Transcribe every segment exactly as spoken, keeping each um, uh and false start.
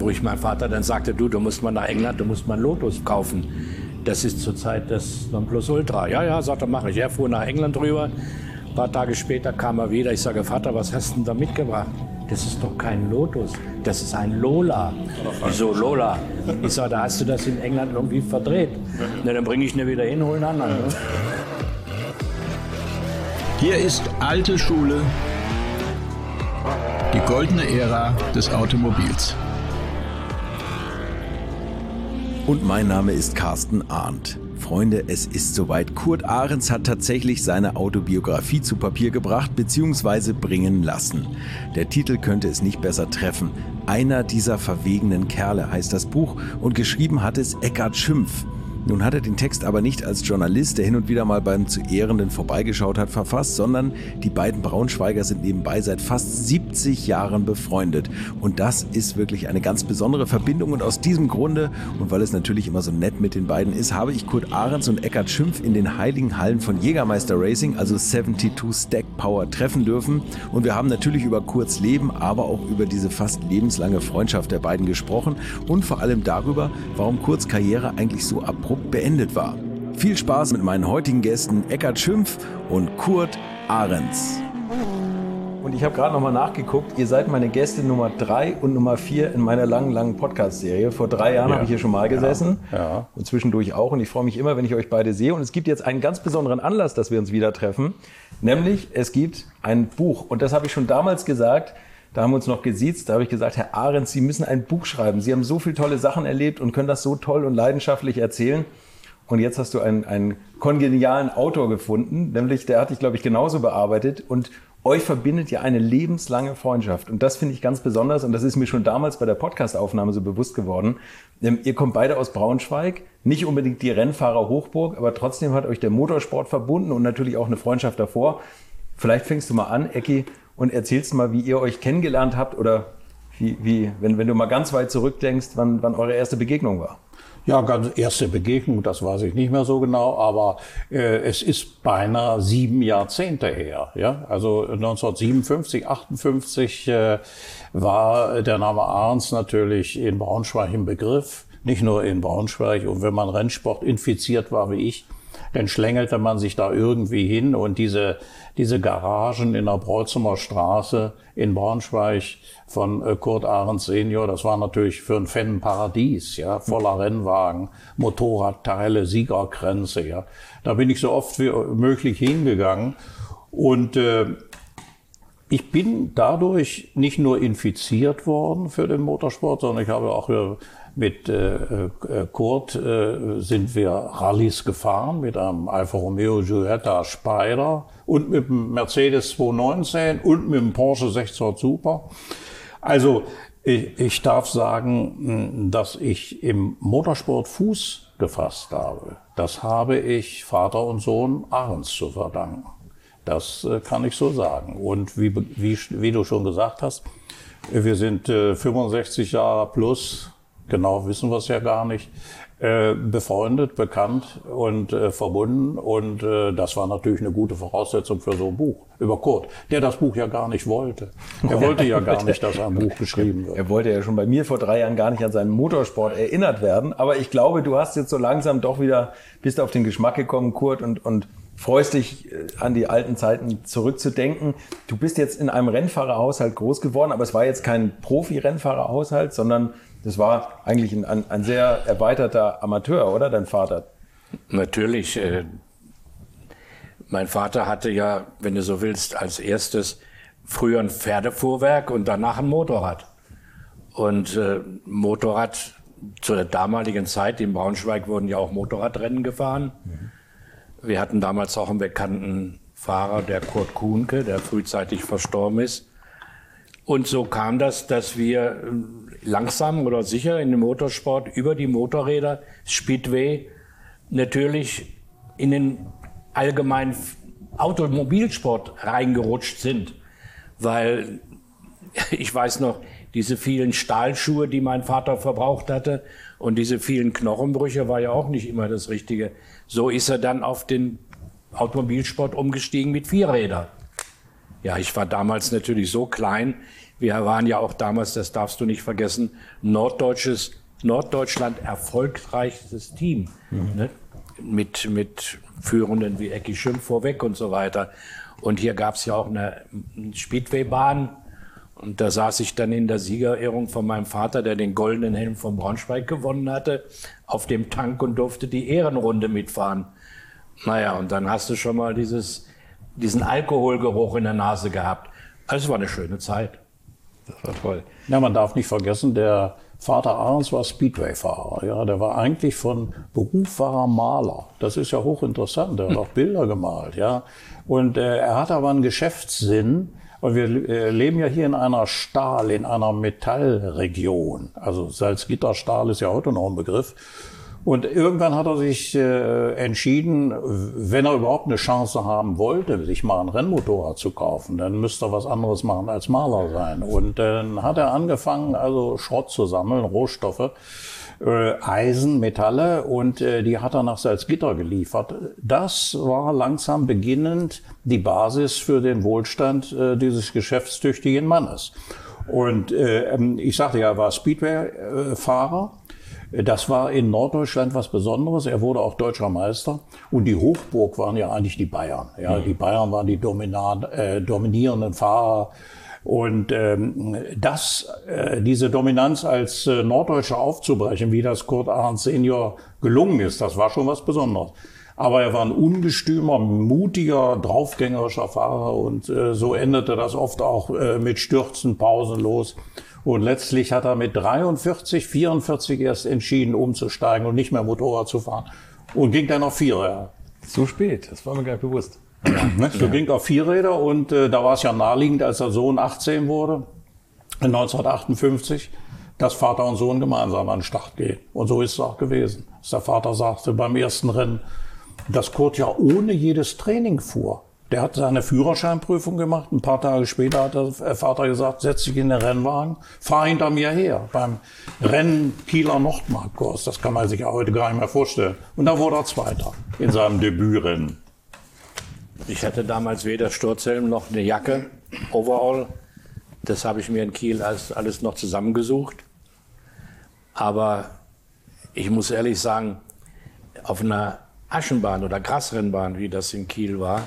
wo ich meinem Vater dann sagte, du, du musst mal nach England, du musst mal einen Lotus kaufen. Das ist zurzeit das Nonplusultra. Ja, ja, sagt er, mache ich. Er fuhr nach England rüber. Ein paar Tage später kam er wieder. Ich sage, Vater, was hast du denn da mitgebracht? Das ist doch kein Lotus, das ist ein Lola. Wieso Lola? Ich sage, da hast du das in England irgendwie verdreht. Na, dann bringe ich ihn wieder hin, hol einen anderen. Ne? Hier ist alte Schule, die goldene Ära des Automobils. Und mein Name ist Carsten Arndt. Freunde, es ist soweit. Kurt Ahrens hat tatsächlich seine Autobiografie zu Papier gebracht bzw. bringen lassen. Der Titel könnte es nicht besser treffen. Einer dieser verwegenen Kerle heißt das Buch und geschrieben hat es Eckhard Schimpf. Nun hat er den Text aber nicht als Journalist, der hin und wieder mal beim zu Ehrenden vorbeigeschaut hat, verfasst, sondern die beiden Braunschweiger sind nebenbei seit fast siebzig Jahren befreundet. Und das ist wirklich eine ganz besondere Verbindung. Und aus diesem Grunde, und weil es natürlich immer so nett mit den beiden ist, habe ich Kurt Ahrens und Eckhard Schimpf in den heiligen Hallen von Jägermeister Racing, also zweiundsiebzig Stack Power, treffen dürfen. Und wir haben natürlich über Kurts Leben, aber auch über diese fast lebenslange Freundschaft der beiden gesprochen und vor allem darüber, warum Kurts Karriere eigentlich so abrupt beendet war. Viel Spaß mit meinen heutigen Gästen Eckhard Schimpf und Kurt Ahrens. Und ich habe gerade nochmal nachgeguckt, ihr seid meine Gäste Nummer drei und Nummer vier in meiner langen, langen Podcast-Serie. Vor drei Jahren ja. habe ich hier schon mal gesessen ja. Ja. und zwischendurch auch. Und ich freue mich immer, wenn ich euch beide sehe. Und es gibt jetzt einen ganz besonderen Anlass, dass wir uns wieder treffen. Nämlich, es gibt ein Buch. Und das habe ich schon damals gesagt. Da haben wir uns noch gesiezt, da habe ich gesagt, Herr Ahrens, Sie müssen ein Buch schreiben. Sie haben so viele tolle Sachen erlebt und können das so toll und leidenschaftlich erzählen. Und jetzt hast du einen, einen kongenialen Autor gefunden, nämlich der hat dich, glaube ich, genauso bearbeitet. Und euch verbindet ja eine lebenslange Freundschaft. Und das finde ich ganz besonders. Und das ist mir schon damals bei der Podcast-Aufnahme so bewusst geworden. Ähm, ihr kommt beide aus Braunschweig, nicht unbedingt die Rennfahrer-Hochburg, aber trotzdem hat euch der Motorsport verbunden und natürlich auch eine Freundschaft davor. Vielleicht fängst du mal an, Ecki, und erzählst mal, wie ihr euch kennengelernt habt oder wie, wie wenn, wenn du mal ganz weit zurückdenkst, wann, wann eure erste Begegnung war. Ja, ganz erste Begegnung, das weiß ich nicht mehr so genau, aber äh, es ist beinahe sieben Jahrzehnte her. Ja? Also neunzehnhundertsiebenundfünfzig, achtundfünfzig äh, war der Name Ahrens natürlich in Braunschweig im Begriff, nicht nur in Braunschweig. Und wenn man Rennsport infiziert war wie ich, dann schlängelte man sich da irgendwie hin und diese diese Garagen in der Breuzemer Straße in Braunschweig von äh, Kurt Ahrens Senior, das war natürlich für einen Fan ein Paradies, ja, voller Rennwagen, Motorradteile, Siegerkränze, ja. Da bin ich so oft wie möglich hingegangen und äh, ich bin dadurch nicht nur infiziert worden für den Motorsport, sondern ich habe auch äh, mit äh, äh, Kurt äh, sind wir Rallyes gefahren mit einem Alfa Romeo Giulietta Spider und mit dem Mercedes zweihundertneunzehn und mit dem Porsche sechshundert Super. Also ich, ich darf sagen, dass ich im Motorsport Fuß gefasst habe. Das habe ich Vater und Sohn Ahrens zu verdanken. Das äh, kann ich so sagen. Und wie, wie, wie du schon gesagt hast, wir sind äh, fünfundsechzig Jahre plus, genau wissen wir es ja gar nicht, äh, befreundet, bekannt und äh, verbunden. Und äh, das war natürlich eine gute Voraussetzung für so ein Buch über Kurt, der das Buch ja gar nicht wollte. Er wollte ja gar nicht, dass ein Buch geschrieben wird. Er wollte ja schon bei mir vor drei Jahren gar nicht an seinen Motorsport erinnert werden. Aber ich glaube, du hast jetzt so langsam doch wieder, bist auf den Geschmack gekommen, Kurt, und, und freust dich an die alten Zeiten zurückzudenken. Du bist jetzt in einem Rennfahrerhaushalt groß geworden, aber es war jetzt kein Profi-Rennfahrerhaushalt, sondern das war eigentlich ein, ein sehr erweiterter Amateur, oder, dein Vater? Natürlich. Äh, mein Vater hatte ja, wenn du so willst, als erstes früher ein Pferdefuhrwerk und danach ein Motorrad. Und äh, Motorrad, zu der damaligen Zeit in Braunschweig wurden ja auch Motorradrennen gefahren. Mhm. Wir hatten damals auch einen bekannten Fahrer, der Kurt Kuhnke, der frühzeitig verstorben ist. Und so kam das, dass wir langsam oder sicher in den Motorsport über die Motorräder, Speedway, natürlich in den allgemeinen Automobilsport reingerutscht sind. Weil ich weiß noch, diese vielen Stahlschuhe, die mein Vater verbraucht hatte und diese vielen Knochenbrüche war ja auch nicht immer das Richtige. So ist er dann auf den Automobilsport umgestiegen mit Vierrädern. Ja, ich war damals natürlich so klein, Wir waren ja auch damals, das darfst du nicht vergessen, norddeutsches, Norddeutschland erfolgreichstes Team. Mhm. Ne? Mit, mit Führenden wie Ecki Schimpf vorweg und so weiter. Und hier gab es ja auch eine Speedwaybahn. Und da saß ich dann in der Siegerehrung von meinem Vater, der den goldenen Helm von Braunschweig gewonnen hatte, auf dem Tank und durfte die Ehrenrunde mitfahren. Naja, und dann hast du schon mal dieses, diesen Alkoholgeruch in der Nase gehabt. Also es war eine schöne Zeit. Das war toll. Ja, man darf nicht vergessen, der Vater Ahrens war Speedway-Fahrer. Ja, der war eigentlich von Beruf war er Maler. Das ist ja hochinteressant. Er hat auch Bilder gemalt. Ja, und äh, er hat aber einen Geschäftssinn. Und wir äh, leben ja hier in einer Stahl, in einer Metallregion. Also Salzgitterstahl ist ja heute noch ein Begriff. Und irgendwann hat er sich äh, entschieden, wenn er überhaupt eine Chance haben wollte, sich mal ein Rennmotorrad zu kaufen, dann müsste er was anderes machen als Maler sein. Und dann hat er angefangen, also Schrott zu sammeln, Rohstoffe, äh, Eisen, Metalle, und äh, die hat er nach Salzgitter geliefert. Das war langsam beginnend die Basis für den Wohlstand äh, dieses geschäftstüchtigen Mannes. Und äh, ich sagte ja, er war Speedway-Fahrer. Das war in Norddeutschland was Besonderes. Er wurde auch deutscher Meister. Und die Hochburg waren ja eigentlich die Bayern. Ja, die Bayern waren die dominan, äh, dominierenden Fahrer. Und ähm, das, äh, diese Dominanz als äh, Norddeutscher aufzubrechen, wie das Kurt Ahrens Senior gelungen ist, das war schon was Besonderes. Aber er war ein ungestümer, mutiger, draufgängerischer Fahrer. Und äh, so endete das oft auch äh, mit Stürzen, pausenlos. Und letztlich hat er mit dreiundvierzig, vierundvierzig erst entschieden, umzusteigen und nicht mehr Motorrad zu fahren. Und ging dann auf Vierräder. So spät, das war mir gar nicht bewusst. Ja, so ja. ging auf Vierräder und äh, da war es ja naheliegend, als der Sohn achtzehn wurde, neunzehnhundertachtundfünfzig, dass Vater und Sohn gemeinsam an den Start gehen. Und so ist es auch gewesen. Dass der Vater sagte beim ersten Rennen, dass Kurt ja ohne jedes Training fuhr. Der hat seine Führerscheinprüfung gemacht. Ein paar Tage später hat der Vater gesagt, setz dich in den Rennwagen, fahr hinter mir her. Beim Rennen Kieler Nordmarkkurs. Das kann man sich ja heute gar nicht mehr vorstellen. Und da wurde er Zweiter in seinem Debütrennen. Ich hatte damals weder Sturzhelm noch eine Jacke, Overall. Das habe ich mir in Kiel alles, alles noch zusammengesucht. Aber ich muss ehrlich sagen, auf einer Aschenbahn oder Grasrennbahn, wie das in Kiel war,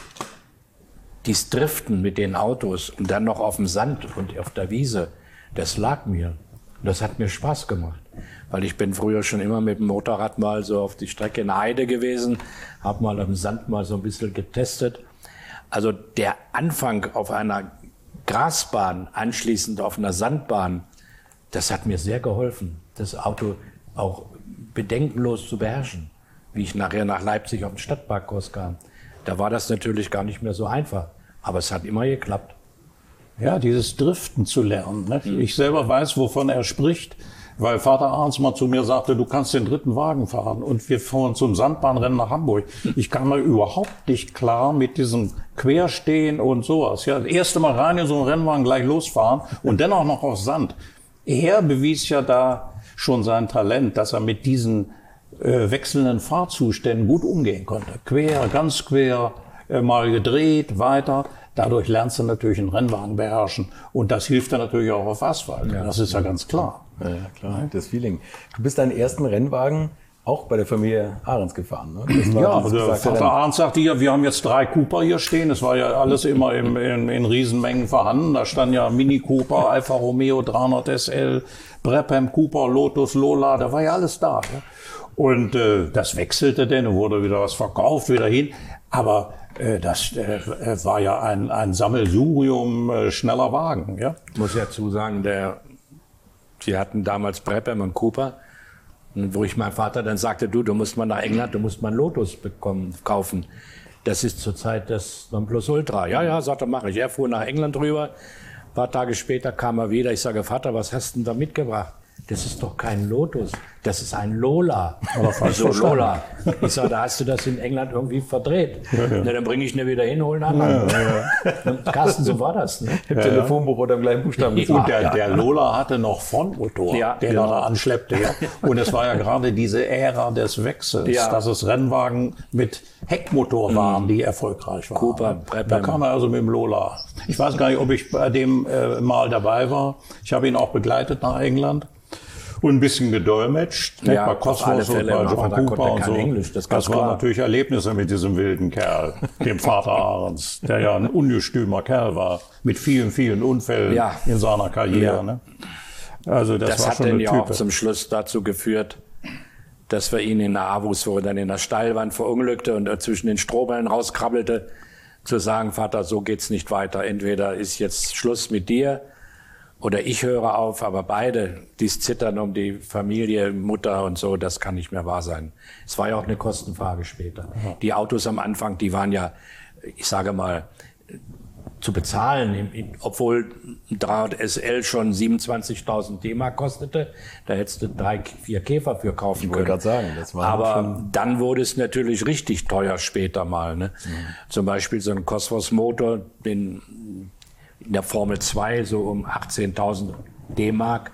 dies Driften mit den Autos und dann noch auf dem Sand und auf der Wiese, das lag mir. Das hat mir Spaß gemacht. Weil ich bin früher schon immer mit dem Motorrad mal so auf die Strecke in Heide gewesen, habe mal am Sand mal so ein bisschen getestet. Also der Anfang auf einer Grasbahn, anschließend auf einer Sandbahn, das hat mir sehr geholfen, das Auto auch bedenkenlos zu beherrschen. Wie ich nachher nach Leipzig auf den Stadtparkkurs kam. Da war das natürlich gar nicht mehr so einfach. Aber es hat immer geklappt. Ja, dieses Driften zu lernen. Ne? Mhm. Ich selber weiß, wovon er spricht, weil Vater Ahrens mal zu mir sagte, du kannst den dritten Wagen fahren. Und wir fuhren zum Sandbahnrennen nach Hamburg. Ich kam mal überhaupt nicht klar mit diesem Querstehen und sowas. Ja, das erste Mal rein in so einen Rennwagen gleich losfahren und dann auch noch auf Sand. Er bewies ja da schon sein Talent, dass er mit diesen äh, wechselnden Fahrzuständen gut umgehen konnte. Quer, ganz quer, äh, mal gedreht, weiter. Dadurch lernst du natürlich einen Rennwagen beherrschen. Und das hilft dann natürlich auch auf Asphalt. Ja. Das ist ja ganz klar. Ja, klar, das Feeling. Du bist deinen ersten Rennwagen auch bei der Familie Ahrens gefahren, ne? Das war ja, der Vater Ahrens sagte ja, wir haben jetzt drei Cooper hier stehen. Es war ja alles immer im, in, in Riesenmengen vorhanden. Da stand ja Mini Cooper, Alfa Romeo dreihundert S L, Brabham Cooper, Lotus, Lola. Da war ja alles da. Ja? Und äh, das wechselte denn, wurde wieder was verkauft, wieder hin. Aber äh, das äh, war ja ein, ein Sammelsurium äh, schneller Wagen. Ja? Ich muss ja zusagen, der, sie hatten damals Brabham und Cooper. Und wo ich meinem Vater dann sagte, du, du musst mal nach England, du musst mal einen Lotus bekommen, kaufen. Das ist zurzeit das Nonplusultra. Ja, ja, sagte, mach ich. Er fuhr nach England rüber. Ein paar Tage später kam er wieder. Ich sage, Vater, was hast du denn da mitgebracht? Das ist doch kein Lotus. das ist ein Lola. Aber falsch so verstanden. Lola. Ich sage, da hast du das in England irgendwie verdreht. Ja, ja. Na, dann bringe ich ihn wieder hin, hol einen anderen. Ja, ja. Carsten, so war das. Ne? Im ja, Telefonbuch oder im gleichen Buchstaben. Ja, und der, ja. der Lola hatte noch Frontmotor, ja, den genau. er da anschleppte. Ja. Und es war ja gerade diese Ära des Wechsels, ja. dass es Rennwagen mit Heckmotor waren, die erfolgreich waren. Cooper, da kam er also mit dem Lola. Ich weiß gar nicht, ob ich bei dem äh, mal dabei war. Ich habe ihn auch begleitet nach England. Und ein bisschen gedolmetscht, ja, bei Cosmos und bei John Cooper und so. Englisch, das das waren klar. natürlich Erlebnisse mit diesem wilden Kerl, dem Vater Ahrens, der ja ein ungestümer Kerl war, mit vielen, vielen Unfällen ja. in seiner Karriere. Ja. Ne? Also das, das war hat schon dann eine ja Type. auch zum Schluss dazu geführt, dass wir ihn in der Avus, wo er dann in der Steilwand verunglückte und er zwischen den Strohballen rauskrabbelte, zu sagen, Vater, so geht's nicht weiter. Entweder ist jetzt Schluss mit dir, oder ich höre auf, aber beide, dies Zittern um die Familie, Mutter und so, das kann nicht mehr wahr sein. Es war ja auch eine Kostenfrage später. Ja. Die Autos am Anfang, die waren ja, ich sage mal, zu bezahlen, obwohl ein dreihundert S L schon siebenundzwanzigtausend D-Mark kostete, da hättest du drei, vier Käfer für kaufen können. Ich wollte gerade sagen, das war aber schon dann wurde es natürlich richtig teuer später mal. Ne? Mhm. Zum Beispiel so ein Cosworth-Motor, den in der Formel zwei so um achtzehntausend D-Mark.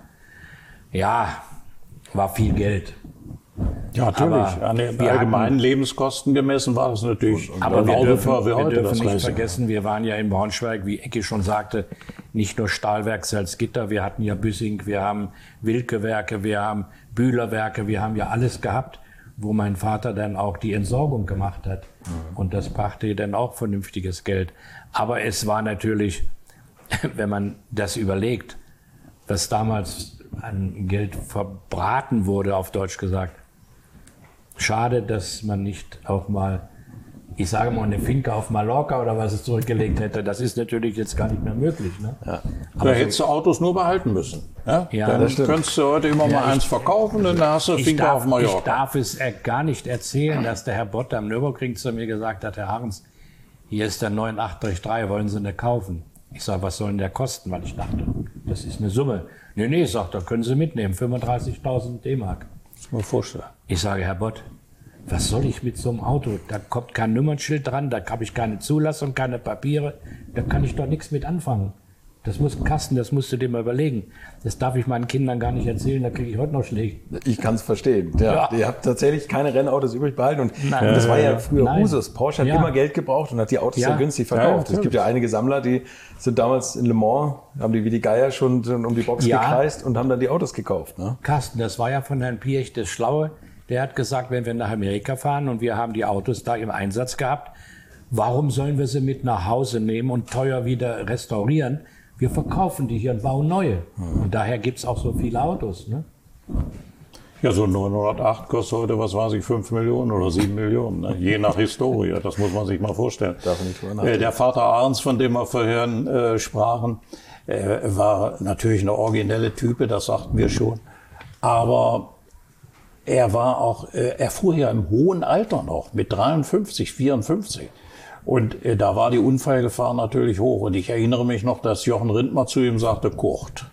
Ja, war viel Geld. Ja, natürlich. Aber An den allgemeinen hatten, Lebenskosten gemessen war das natürlich aber wir dürfen, wie heute wir dürfen das nicht Racing. vergessen, wir waren ja in Braunschweig, wie Ecki schon sagte, nicht nur Stahlwerk Salzgitter, wir hatten ja Büssing, wir haben Wilke-Werke, wir haben Bühler-Werke, wir haben ja alles gehabt, wo mein Vater dann auch die Entsorgung gemacht hat. Mhm. Und das brachte dann auch vernünftiges Geld. Aber es war natürlich, wenn man das überlegt, was damals an Geld verbraten wurde, auf Deutsch gesagt. Schade, dass man nicht auch mal, ich sage mal, eine Finca auf Mallorca oder was es zurückgelegt hätte. Das ist natürlich jetzt gar nicht mehr möglich. Ne? Ja. Aber da hättest du Autos nur behalten müssen. Ja? Ja, dann das könntest du heute immer ja, mal eins verkaufen, dann hast du eine Finca darf, auf Mallorca. Ich darf es gar nicht erzählen, dass der Herr Bott am Nürburgring zu mir gesagt hat, Herr Ahrens, hier ist der neun acht drei, wollen Sie eine kaufen? Ich sage, was soll denn der kosten? Weil ich dachte, das ist eine Summe. Nee, nee, sagt er, können Sie mitnehmen, fünfunddreißigtausend D-Mark. Mal vorstellen. Ich sage, Herr Bott, was soll ich mit so einem Auto? Da kommt kein Nummernschild dran, da habe ich keine Zulassung, keine Papiere, da kann ich doch nichts mit anfangen. Das muss ein Kasten, das musst du dir mal überlegen. Das darf ich meinen Kindern gar nicht erzählen, da kriege ich heute noch Schläge. Ich kann es verstehen. Ja, ja. Ihr habt tatsächlich keine Rennautos übrig behalten. Und, und das war ja früher Nein. Usus. Porsche hat ja. immer Geld gebraucht und hat die Autos ja. sehr günstig verkauft. Ja, es gibt ja einige Sammler, die sind damals in Le Mans, haben die wie die Geier schon um die Box ja. gekreist und haben dann die Autos gekauft. Ne? Carsten, das war ja von Herrn Piech das Schlaue. Der hat gesagt, wenn wir nach Amerika fahren und wir haben die Autos da im Einsatz gehabt, warum sollen wir sie mit nach Hause nehmen und teuer wieder restaurieren? Wir verkaufen die hier und bauen neue. Mhm. Und daher gibt es auch so viele Autos. Ne? Ja, so ein neunhundertacht kostet heute, was weiß ich, fünf Millionen oder sieben Millionen. Ne? Je nach Historie, das muss man sich mal vorstellen. Darf nicht drüber nachdenken. Der Vater Ahrens, von dem wir vorhin äh, sprachen, äh, war natürlich eine originelle Type, das sagten wir schon. Aber er war auch, äh, er fuhr ja im hohen Alter noch, mit dreiundfünfzig, vierundfünfzig. Und äh, da war die Unfallgefahr natürlich hoch. Und ich erinnere mich noch, dass Jochen Rindt zu ihm sagte, Kurt,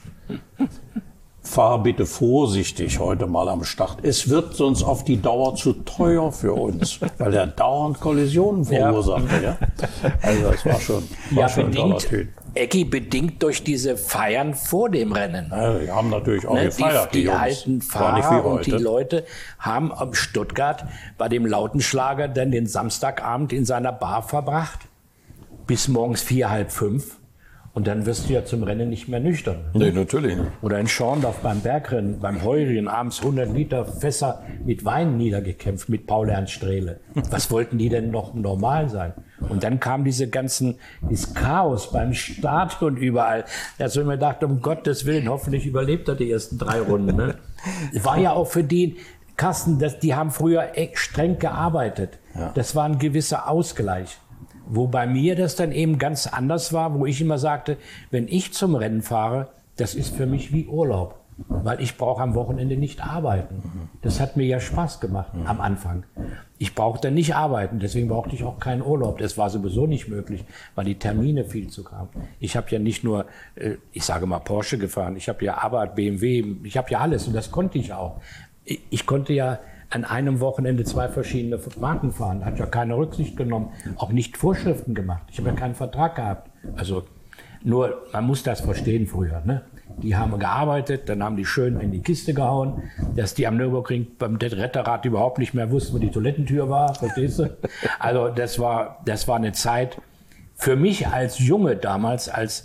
fahr bitte vorsichtig heute mal am Start. Es wird sonst auf die Dauer zu teuer für uns, weil er dauernd Kollisionen verursachte. Ja. Ja? Also das war schon, war ja, schon ein toller Typ. Ecki, bedingt durch diese Feiern vor dem Rennen. Ja, die haben natürlich auch ne, gefeiert, die, die, die alten Fahrer und die Leute haben am Stuttgart bei dem Lautenschlager dann den Samstagabend in seiner Bar verbracht, bis morgens vier, halb fünf. Und dann wirst du ja zum Rennen nicht mehr nüchtern. Nee, natürlich nicht. Oder in Schorndorf beim Bergrennen, beim Heurien, abends hundert Liter Fässer mit Wein niedergekämpft mit Paul Ernst Strehle. Was wollten die denn noch normal sein? Und dann kam diese ganzen, dieses Chaos beim Start und überall. Da so mir gedacht, um Gottes Willen, hoffentlich überlebt er die ersten drei Runden. Ne? War ja auch für die, Carsten, das, die haben früher echt streng gearbeitet. Ja. Das war ein gewisser Ausgleich. Wo bei mir das dann eben ganz anders war, wo ich immer sagte, wenn ich zum Rennen fahre, das ist für mich wie Urlaub, weil ich brauche am Wochenende nicht arbeiten. Das hat mir ja Spaß gemacht am Anfang. Ich brauchte nicht arbeiten, deswegen brauchte ich auch keinen Urlaub. Das war sowieso nicht möglich, weil die Termine viel zu kamen. Ich habe ja nicht nur, ich sage mal Porsche gefahren, ich habe ja Abarth, B M W, ich habe ja alles und das konnte ich auch. ich, ich konnte ja an einem Wochenende zwei verschiedene Marken fahren. Hat ja keine Rücksicht genommen, auch nicht Vorschriften gemacht. Ich habe ja keinen Vertrag gehabt. Also nur, man muss das verstehen früher. Ne? Die haben gearbeitet, dann haben die schön in die Kiste gehauen, dass die am Nürburgring beim Retterrad überhaupt nicht mehr wussten, wo die Toilettentür war, verstehst du? Also das war, das war eine Zeit für mich als Junge damals, als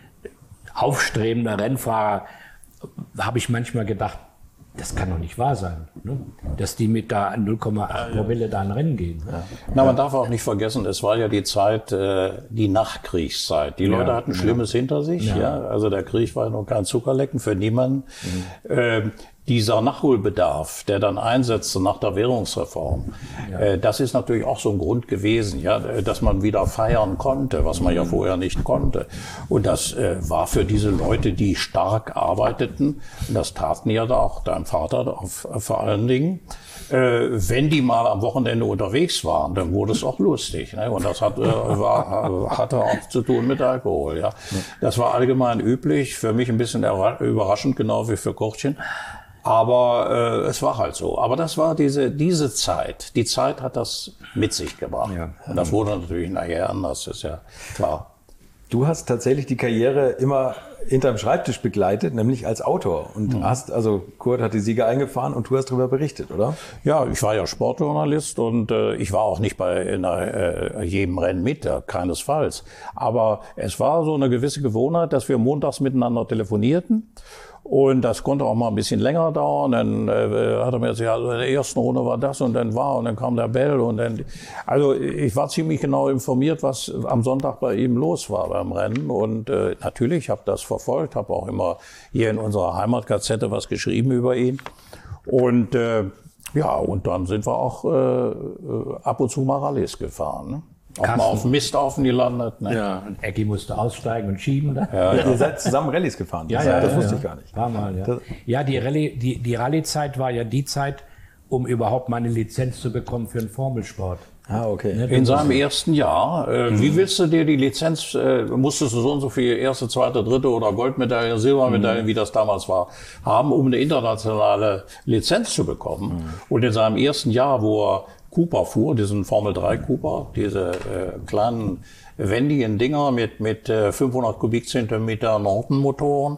aufstrebender Rennfahrer, habe ich manchmal gedacht, das kann doch nicht wahr sein, ne? Dass die mit da null Komma acht Promille da ein Rennen gehen. Ja. Na, man darf auch nicht vergessen, es war ja die Zeit, äh, die Nachkriegszeit. Die Leute ja, hatten Schlimmes ja. hinter sich. Ja. Ja, also der Krieg war noch kein Zuckerlecken für niemanden. Mhm. Ähm, Dieser Nachholbedarf, der dann einsetzte nach der Währungsreform, ja. äh, das ist natürlich auch so ein Grund gewesen, ja, dass man wieder feiern konnte, was man ja vorher nicht konnte. Und das äh, war für diese Leute, die stark arbeiteten, und das taten ja auch dein Vater auf, vor allen Dingen, äh, wenn die mal am Wochenende unterwegs waren, dann wurde es auch lustig. Ne? Und das hat, äh, war, hatte auch zu tun mit Alkohol. Ja. Das war allgemein üblich, für mich ein bisschen überraschend, genau wie für Kurtchen. Aber äh, es war halt so. Aber das war diese diese Zeit. Die Zeit hat das mit sich gebracht. Ja. Und das wurde natürlich nachher anders, ist ja klar. Du hast tatsächlich die Karriere immer hinterm Schreibtisch begleitet, nämlich als Autor. Und mhm. hast, also Kurt hat die Sieger eingefahren und du hast darüber berichtet, oder? Ja, ich war ja Sportjournalist und äh, ich war auch nicht bei in, äh, jedem Rennen mit, äh, keinesfalls. Aber es war so eine gewisse Gewohnheit, dass wir montags miteinander telefonierten. Und das konnte auch mal ein bisschen länger dauern. Dann äh, hat er mir gesagt, also in der ersten Runde war das und dann war und dann kam der Bell und dann. Also ich war ziemlich genau informiert, was am Sonntag bei ihm los war beim Rennen. Und äh, natürlich habe das verfolgt, habe auch immer hier in unserer Heimatgazette was geschrieben über ihn. Und äh, ja, und dann sind wir auch äh, ab und zu mal Rallyes gefahren. Ne? Auch Carsten. Mal auf Misthaufen gelandet. Ne? Ja, und Ecki musste aussteigen und schieben. Da. Ja, ja. Ihr seid zusammen Rallyes gefahren. Ja, ja, das ja, wusste ja. ich gar nicht. War mal, ja. Ja, die Rallye, die, die Rallye-Zeit war ja die Zeit, um überhaupt mal eine Lizenz zu bekommen für den Formelsport. Ah, okay. Ne, in seinem ersten Jahr. Äh, mhm. Wie willst du dir die Lizenz, äh, musstest du so und so viel erste, zweite, dritte oder Goldmedaille, Silbermedaille, mhm. wie das damals war, haben, um eine internationale Lizenz zu bekommen. Mhm. Und in seinem ersten Jahr, wo er Cooper fuhr, diesen Formel drei Cooper, diese äh, kleinen wendigen Dinger mit mit äh, fünfhundert Kubikzentimeter Norton-Motoren.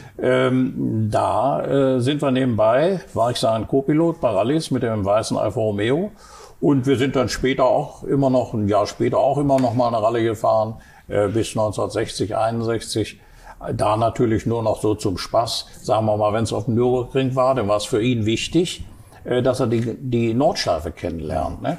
Ähm, da äh, sind wir nebenbei, war ich sein Co-Pilot bei Rallyes mit dem weißen Alfa Romeo. Und wir sind dann später auch immer noch, ein Jahr später auch immer noch mal eine Rallye gefahren, äh, bis neunzehnhundertsechzig, einundsechzig. Da natürlich nur noch so zum Spaß. Sagen wir mal, wenn es auf dem Nürburgring war, dann war es für ihn wichtig, dass er die, die Nordschleife kennenlernt. Ne?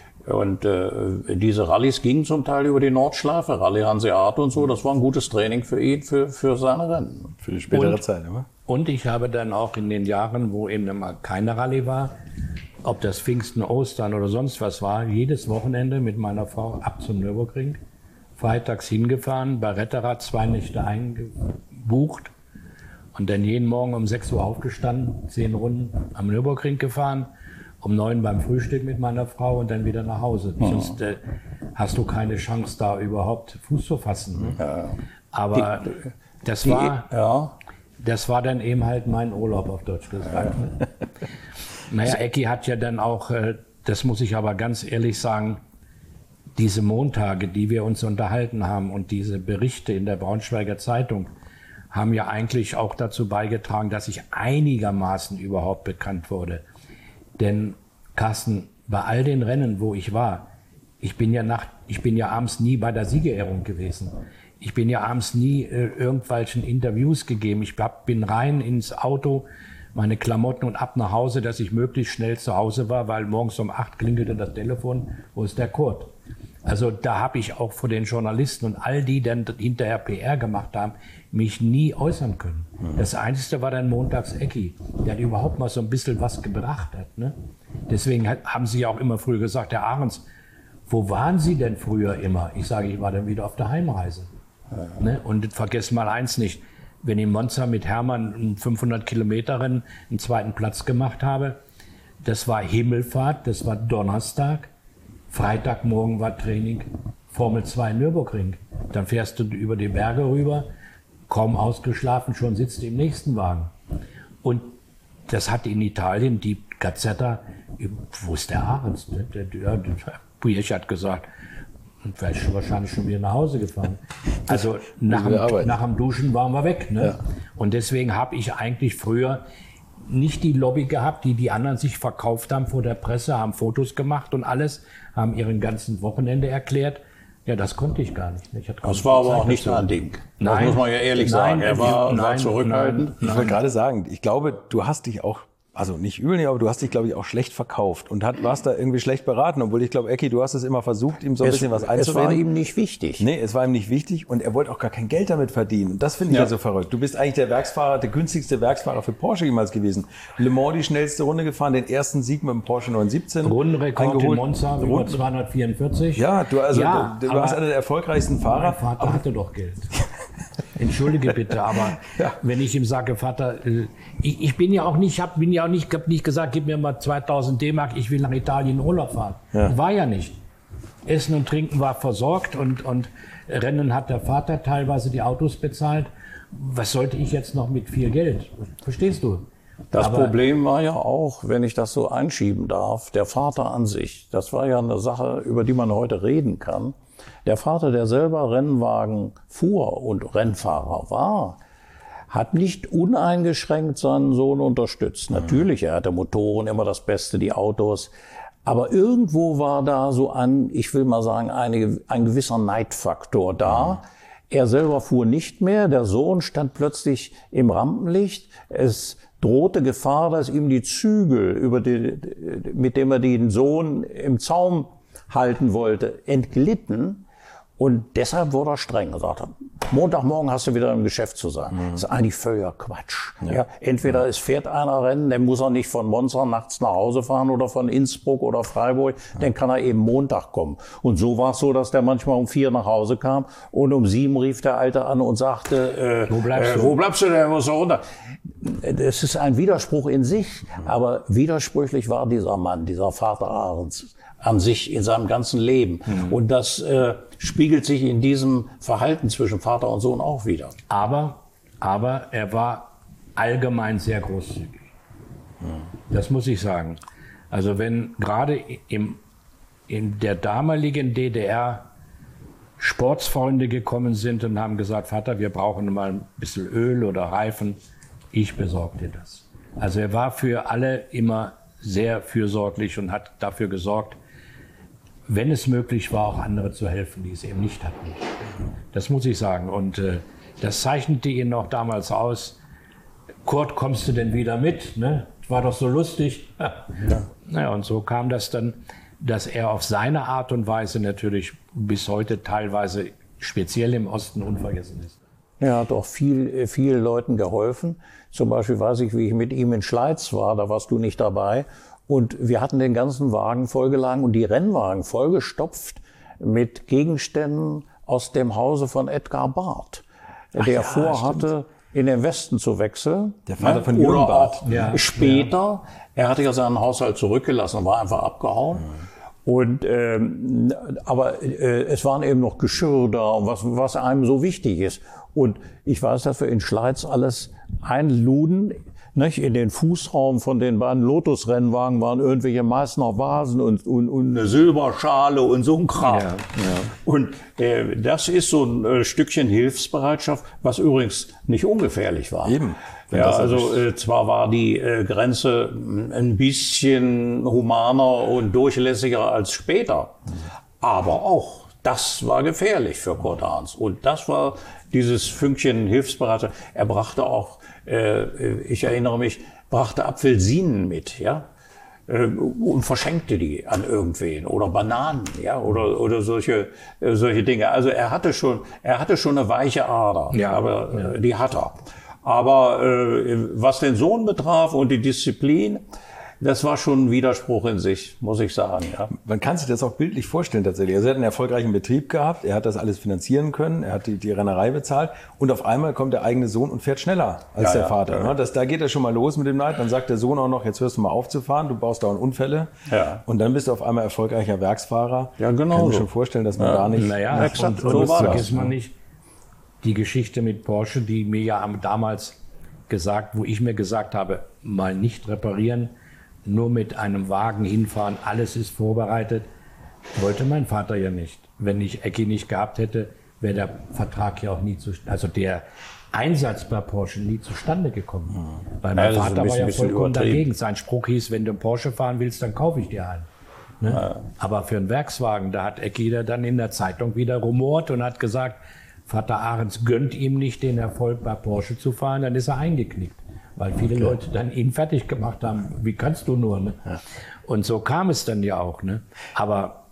Und äh, diese Rallyes gingen zum Teil über die Nordschleife, Rallye Hanseat und so. Das war ein gutes Training für ihn, für, für seine Rennen. Für die spätere und, Zeit, oder? Und ich habe dann auch in den Jahren, wo eben mal keine Rallye war, ob das Pfingsten, Ostern oder sonst was war, jedes Wochenende mit meiner Frau ab zum Nürburgring, freitags hingefahren, bei Retterrad zwei Nächte eingebucht. Und dann jeden Morgen um sechs Uhr aufgestanden, zehn Runden am Nürburgring gefahren, um neun beim Frühstück mit meiner Frau und dann wieder nach Hause. Ja. Sonst äh, hast du keine Chance, da überhaupt Fuß zu fassen. Ne? Ja. Aber die, das, die, war, ja. das war dann eben halt mein Urlaub, auf Deutsch gesagt. Ja. Naja, Ecki hat ja dann auch, äh, das muss ich aber ganz ehrlich sagen, diese Montage, die wir uns unterhalten haben und diese Berichte in der Braunschweiger Zeitung, haben ja eigentlich auch dazu beigetragen, dass ich einigermaßen überhaupt bekannt wurde. Denn Carsten, bei all den Rennen, wo ich war, ich bin ja nach, ich bin ja abends nie bei der Siegerehrung gewesen. Ich bin ja abends nie äh, irgendwelchen Interviews gegeben. Ich hab, bin rein ins Auto, meine Klamotten und ab nach Hause, dass ich möglichst schnell zu Hause war, weil morgens um acht klingelte das Telefon, wo ist der Kurt? Also da habe ich auch vor den Journalisten und all die, die dann hinterher P R gemacht haben, mich nie äußern können. Mhm. Das Einzige war dann montags Ecki, der überhaupt mal so ein bisschen was gebracht hat. Ne? Deswegen hat, haben sie ja auch immer früher gesagt, Herr Ahrens, wo waren Sie denn früher immer? Ich sage, ich war dann wieder auf der Heimreise. Ja. Ne? Und vergesst mal eins nicht, wenn ich in Monza mit Hermann einen fünfhundert Kilometer Rennen einen zweiten Platz gemacht habe, das war Himmelfahrt, das war Donnerstag, Freitagmorgen war Training, Formel zwei Nürburgring. Dann fährst du über die Berge rüber, kaum ausgeschlafen, schon sitzt du im nächsten Wagen. Und das hat in Italien die Gazzetta, wo ist der Ahrens? Der, der, der, der Puech hat gesagt, und wäre ich wahrscheinlich schon wieder nach Hause gefahren. Also nach dem, nach dem Duschen waren wir weg. Ne? Ja. Und deswegen habe ich eigentlich früher nicht die Lobby gehabt, die die anderen sich verkauft haben vor der Presse, haben Fotos gemacht und alles, haben ihren ganzen Wochenende erklärt. Ja, das konnte ich gar nicht. Ich hatte das war aber auch nicht ein Ding. Nein, das muss man ja ehrlich nein, sagen. Er war, nein, war zurückhaltend. Nein, ich wollte gerade sagen, ich glaube, du hast dich auch, also nicht übel, aber du hast dich, glaube ich, auch schlecht verkauft und hat, warst da irgendwie schlecht beraten, obwohl ich glaube, Ecki, du hast es immer versucht, ihm so ein es, bisschen was einzureden. Es war ihm nicht wichtig. Nee, es war ihm nicht wichtig und er wollte auch gar kein Geld damit verdienen. Und das finde ich ja. ja so verrückt. Du bist eigentlich der Werksfahrer, der günstigste Werksfahrer für Porsche jemals gewesen. Le Mans die schnellste Runde gefahren, den ersten Sieg mit dem Porsche neun siebzehn. Rundenrekord eingeholt. in Monza, über zweihundertvierundvierzig. Ja, du, also, ja, du, du warst einer der erfolgreichsten Fahrer. Mein Vater aber hatte doch Geld. Entschuldige bitte, aber ja. wenn ich ihm sage, Vater, ich, ich bin ja auch nicht, hab, bin ja auch nicht, hab nicht gesagt, gib mir mal zweitausend D-Mark, ich will nach Italien in Urlaub fahren. Ja. War ja nicht. Essen und Trinken war versorgt und, und Rennen hat der Vater teilweise die Autos bezahlt. Was sollte ich jetzt noch mit viel Geld? Verstehst du? Das aber Problem war ja auch, wenn ich das so einschieben darf, der Vater an sich. Das war ja eine Sache, über die man heute reden kann. Der Vater, der selber Rennwagen fuhr und Rennfahrer war, hat nicht uneingeschränkt seinen Sohn unterstützt. Natürlich, er hatte Motoren, immer das Beste, die Autos. Aber irgendwo war da so ein, ich will mal sagen, eine, ein gewisser Neidfaktor da. Er selber fuhr nicht mehr, der Sohn stand plötzlich im Rampenlicht. Es drohte Gefahr, dass ihm die Zügel, über die, mit dem er den Sohn im Zaum halten wollte, entglitten. Und deshalb wurde er streng. Er sagte, Montagmorgen hast du wieder im Geschäft zu sein. Mhm. Das ist eigentlich völliger Quatsch. Ja. Ja, entweder es fährt einer Rennen, dann muss er nicht von Monza nachts nach Hause fahren oder von Innsbruck oder Freiburg, ja. Dann kann er eben Montag kommen. Und so war es so, dass der manchmal um vier nach Hause kam und um sieben rief der Alte an und sagte, äh, wo bleibst äh, du? Wo bleibst du denn? Muss er runter. Das ist ein Widerspruch in sich, aber widersprüchlich war dieser Mann, dieser Vater Ahrens, an sich in seinem ganzen Leben. Mhm. Und das äh, spiegelt sich in diesem Verhalten zwischen Vater und Sohn auch wieder. Aber, aber er war allgemein sehr großzügig. Mhm. Das muss ich sagen. Also wenn gerade im, in der damaligen D D R Sportsfreunde gekommen sind und haben gesagt, Vater, wir brauchen mal ein bisschen Öl oder Reifen, ich besorge dir das. Also er war für alle immer sehr fürsorglich und hat dafür gesorgt, wenn es möglich war, auch andere zu helfen, die es eben nicht hatten. Das muss ich sagen. Und äh, das zeichnete ihn noch damals aus. Kurt, kommst du denn wieder mit? Ne? War doch so lustig. Ja. Ja. Naja, und so kam das dann, dass er auf seine Art und Weise natürlich bis heute teilweise speziell im Osten unvergessen ist. Er hat auch viel, vielen Leuten geholfen. Zum Beispiel weiß ich, wie ich mit ihm in Schleiz war, da warst du nicht dabei. Und wir hatten den ganzen Wagen vollgeladen und die Rennwagen vollgestopft mit Gegenständen aus dem Hause von Edgar Barth, Ach der ja, vorhatte, stimmt. in den Westen zu wechseln. Der Vater von Jürgen Barth. Ja, später, ja. Er hatte ja seinen Haushalt zurückgelassen und war einfach abgehauen. Mhm. Und ähm, aber äh, es waren eben noch Geschirr da, was, was einem so wichtig ist. Und ich weiß, dass wir in Schleiz alles einluden. Nicht? In den Fußraum von den beiden Lotus-Rennwagen waren irgendwelche Meißner Vasen und, und, und eine Silberschale und so ein Kram. Ja, ja. Und äh, das ist so ein äh, Stückchen Hilfsbereitschaft, was übrigens nicht ungefährlich war. Eben. Ja, also äh, zwar war die äh, Grenze ein bisschen humaner und durchlässiger als später, mhm. aber auch das war gefährlich für Kurt Ahrens. Und das war dieses Fünkchen Hilfsbereitschaft. Er brachte auch Äh, ich erinnere mich, brachte Apfelsinen mit, ja, äh, und verschenkte die an irgendwen oder Bananen, ja, oder oder solche äh, solche Dinge. Also er hatte schon, er hatte schon eine weiche Ader, ja, aber ja. Äh, die hat er. Aber äh, was den Sohn betraf und die Disziplin, das war schon ein Widerspruch in sich, muss ich sagen. Ja. Man kann sich das auch bildlich vorstellen tatsächlich. Also er hat einen erfolgreichen Betrieb gehabt, er hat das alles finanzieren können, er hat die, die Rennerei bezahlt und auf einmal kommt der eigene Sohn und fährt schneller als ja, der ja, Vater. Ja. Das, da geht er schon mal los mit dem Neid. Dann sagt der Sohn auch noch, jetzt hörst du mal auf zu fahren, du baust dauernd Unfälle. Ja. Und dann bist du auf einmal erfolgreicher Werksfahrer. Ja, genau. Kann mir so. schon vorstellen, dass man ja. da nicht... Naja, exakt, und, so und war vergisst das. man nicht die Geschichte mit Porsche, die mir ja damals gesagt, wo ich mir gesagt habe, mal nicht reparieren, nur mit einem Wagen hinfahren, alles ist vorbereitet. Wollte mein Vater ja nicht. Wenn ich Ecki nicht gehabt hätte, wäre der Vertrag ja auch nie zu, also der Einsatz bei Porsche nie zustande gekommen. Mhm. Weil mein ja, Vater war ja vollkommen dagegen. Sein Spruch hieß, wenn du einen Porsche fahren willst, dann kaufe ich dir einen. Ne? Ja. Aber für einen Werkswagen, da hat Ecki dann in der Zeitung wieder rumort und hat gesagt, Vater Ahrens gönnt ihm nicht den Erfolg bei Porsche zu fahren, dann ist er eingeknickt. Weil viele okay. Leute dann ihn fertig gemacht haben. Wie kannst du nur? Ne? Ja. Und so kam es dann ja auch. Ne? Aber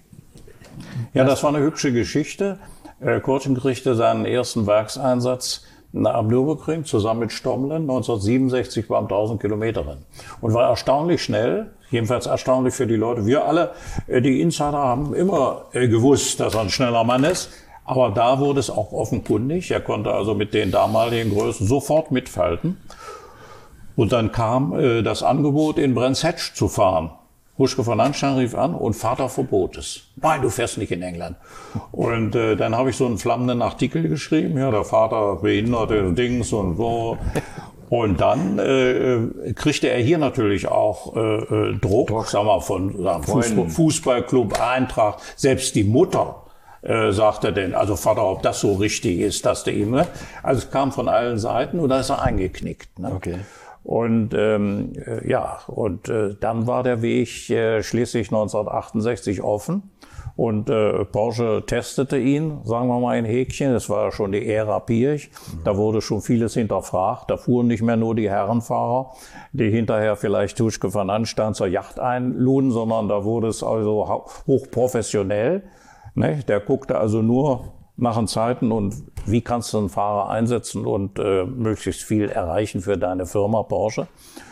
ja, das war eine hübsche Geschichte. Kurt kriegte seinen ersten Werkseinsatz am Nürburgring zusammen mit Stommlen neunzehnhundertsiebenundsechzig beim tausend Kilometer Rennen. Und war erstaunlich schnell, jedenfalls erstaunlich für die Leute. Wir alle, die Insider, haben immer gewusst, dass er ein schneller Mann ist. Aber da wurde es auch offenkundig. Er konnte also mit den damaligen Größen sofort mithalten. Und dann kam äh, das Angebot, in Brands Hatch zu fahren. Huschke von Anstein rief an und Vater verbot es. Nein, du fährst nicht in England. Und äh, dann habe ich so einen flammenden Artikel geschrieben. Ja, der Vater behinderte Dings und so. Und dann äh, kriegte er hier natürlich auch äh, Druck, Druck. Sag mal, von sagen, Fußball, Fußballclub, Eintracht, selbst die Mutter. Äh, sagt er denn, also Vater, ob das so richtig ist, dass der ihm, ne? Also es kam von allen Seiten und da ist er eingeknickt. Ne? Okay. Und ähm, äh, ja, und äh, dann war der Weg äh, schließlich neunzehnhundertachtundsechzig offen und äh, Porsche testete ihn, sagen wir mal in Häkchen, das war ja schon die Ära Piëch, da wurde schon vieles hinterfragt, da fuhren nicht mehr nur die Herrenfahrer, die hinterher vielleicht Huschke von Anstein zur Yacht einluden, sondern da wurde es also hochprofessionell. Ne, der guckte also nur nach den Zeiten und wie kannst du einen Fahrer einsetzen und äh, möglichst viel erreichen für deine Firma Porsche.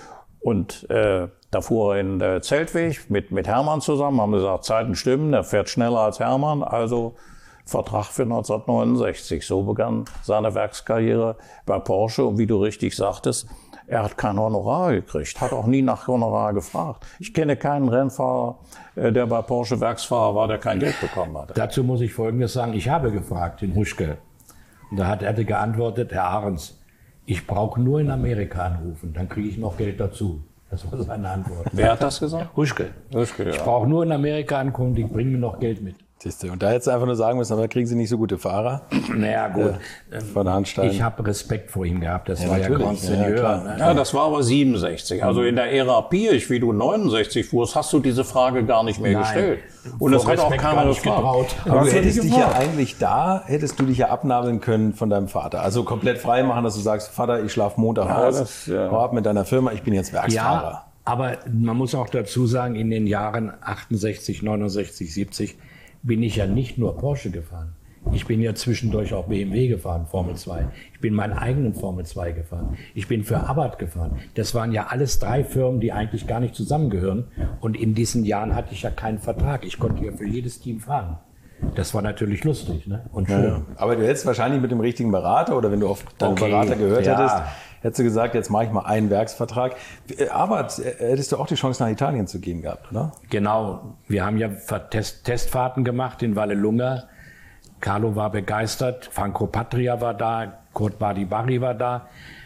Und äh, da fuhr er in der Zeltweg mit, mit Hermann zusammen, haben gesagt, Zeiten stimmen, er fährt schneller als Hermann, also Vertrag für neunzehnhundertneunundsechzig. So begann seine Werkskarriere bei Porsche und wie du richtig sagtest, er hat kein Honorar gekriegt, hat auch nie nach Honorar gefragt. Ich kenne keinen Rennfahrer, der bei Porsche Werksfahrer war, der kein Geld bekommen hat. Dazu muss ich Folgendes sagen. Ich habe gefragt, den Huschke. Und da hat er geantwortet, Herr Ahrens, ich brauche nur in Amerika anrufen, dann kriege ich noch Geld dazu. Das war seine Antwort. Wer hat das gesagt? Huschke. Huschke, ja. Ich brauche nur in Amerika ankommen, die bringen mir noch Geld mit. Und da hättest du einfach nur sagen müssen, aber kriegen sie nicht so gute Fahrer. Naja, gut. Äh, von Handstein. Ich habe Respekt vor ihm gehabt. Das ja, war ja Grand Seigneur. Ja, ne? Ja, das war aber siebenundsechzig. Also in der Ära Piëch, wie du neunundsechzig fuhrst, hast du diese Frage gar nicht mehr Nein. gestellt. Und das hat auch keiner getraut. Aber du hättest dich ja eigentlich da, hättest du dich ja abnabeln können von deinem Vater. Also komplett frei machen, dass du sagst, Vater, ich schlafe Montag ja, aus, das, ja. hau ab mit deiner Firma, ich bin jetzt Werksfahrer. Ja, aber man muss auch dazu sagen, in den Jahren achtundsechzig, neunundsechzig, siebzig bin ich ja nicht nur Porsche gefahren. Ich bin ja zwischendurch auch B M W gefahren, Formel zwei. Ich bin meinen eigenen Formel zwei gefahren. Ich bin für Abarth gefahren. Das waren ja alles drei Firmen, die eigentlich gar nicht zusammengehören. Und in diesen Jahren hatte ich ja keinen Vertrag. Ich konnte ja für jedes Team fahren. Das war natürlich lustig, ne? Und schön. Ja, aber du hättest wahrscheinlich mit dem richtigen Berater oder wenn du auf deinen okay, Berater gehört ja. hättest, hättest du gesagt, jetzt mache ich mal einen Werksvertrag. Aber hättest du auch die Chance, nach Italien zu gehen gehabt, oder? Genau. Wir haben ja Test, Testfahrten gemacht in Vallelunga. Carlo war begeistert, Franco Patria war da, Kurt Badi-Barry war da.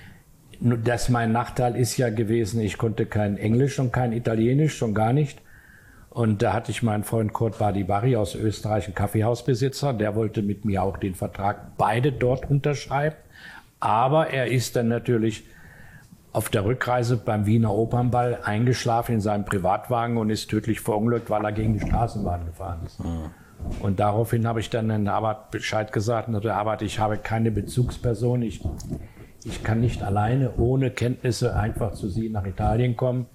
Das mein Nachteil ist ja gewesen, ich konnte kein Englisch und kein Italienisch, schon gar nicht. Und da hatte ich meinen Freund Kurt Badi-Barry aus Österreich, einen Kaffeehausbesitzer, der wollte mit mir auch den Vertrag beide dort unterschreiben. Aber er ist dann natürlich auf der Rückreise beim Wiener Opernball eingeschlafen in seinem Privatwagen und ist tödlich verunglückt, weil er gegen die Straßenbahn gefahren ist. Mhm. Und daraufhin habe ich dann an Abarth Bescheid gesagt, und der Abarth, ich habe keine Bezugsperson, ich, ich kann nicht alleine ohne Kenntnisse einfach zu Sie nach Italien kommen.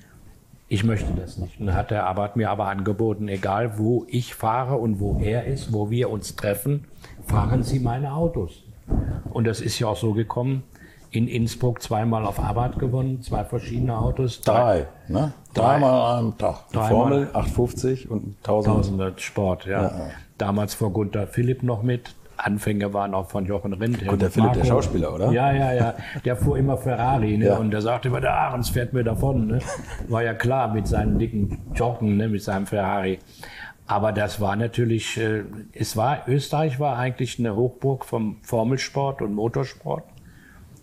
Ich möchte das nicht. Und dann hat der Abarth mir aber angeboten, egal wo ich fahre und wo er ist, wo wir uns treffen, fahren Sie meine Autos. Und das ist ja auch so gekommen. In Innsbruck zweimal auf Abarth gewonnen, zwei verschiedene Autos. Drei, ne? Dreimal an einem Tag. Dreimal. Formel achthundertfünfzig und tausend. Tausender Sport, ja. ja. Damals vor Gunter Philipp noch mit. Anfänge waren auch von Jochen Rindt. Gunter Philipp, der Schauspieler, oder? Ja, ja, ja. Der fuhr immer Ferrari, ne? Ja. Und der sagte immer, der Ahrens fährt mir davon, ne? War ja klar mit seinen dicken Jochen, ne? Mit seinem Ferrari. Aber das war natürlich, äh, es war, Österreich war eigentlich eine Hochburg vom Formelsport und Motorsport.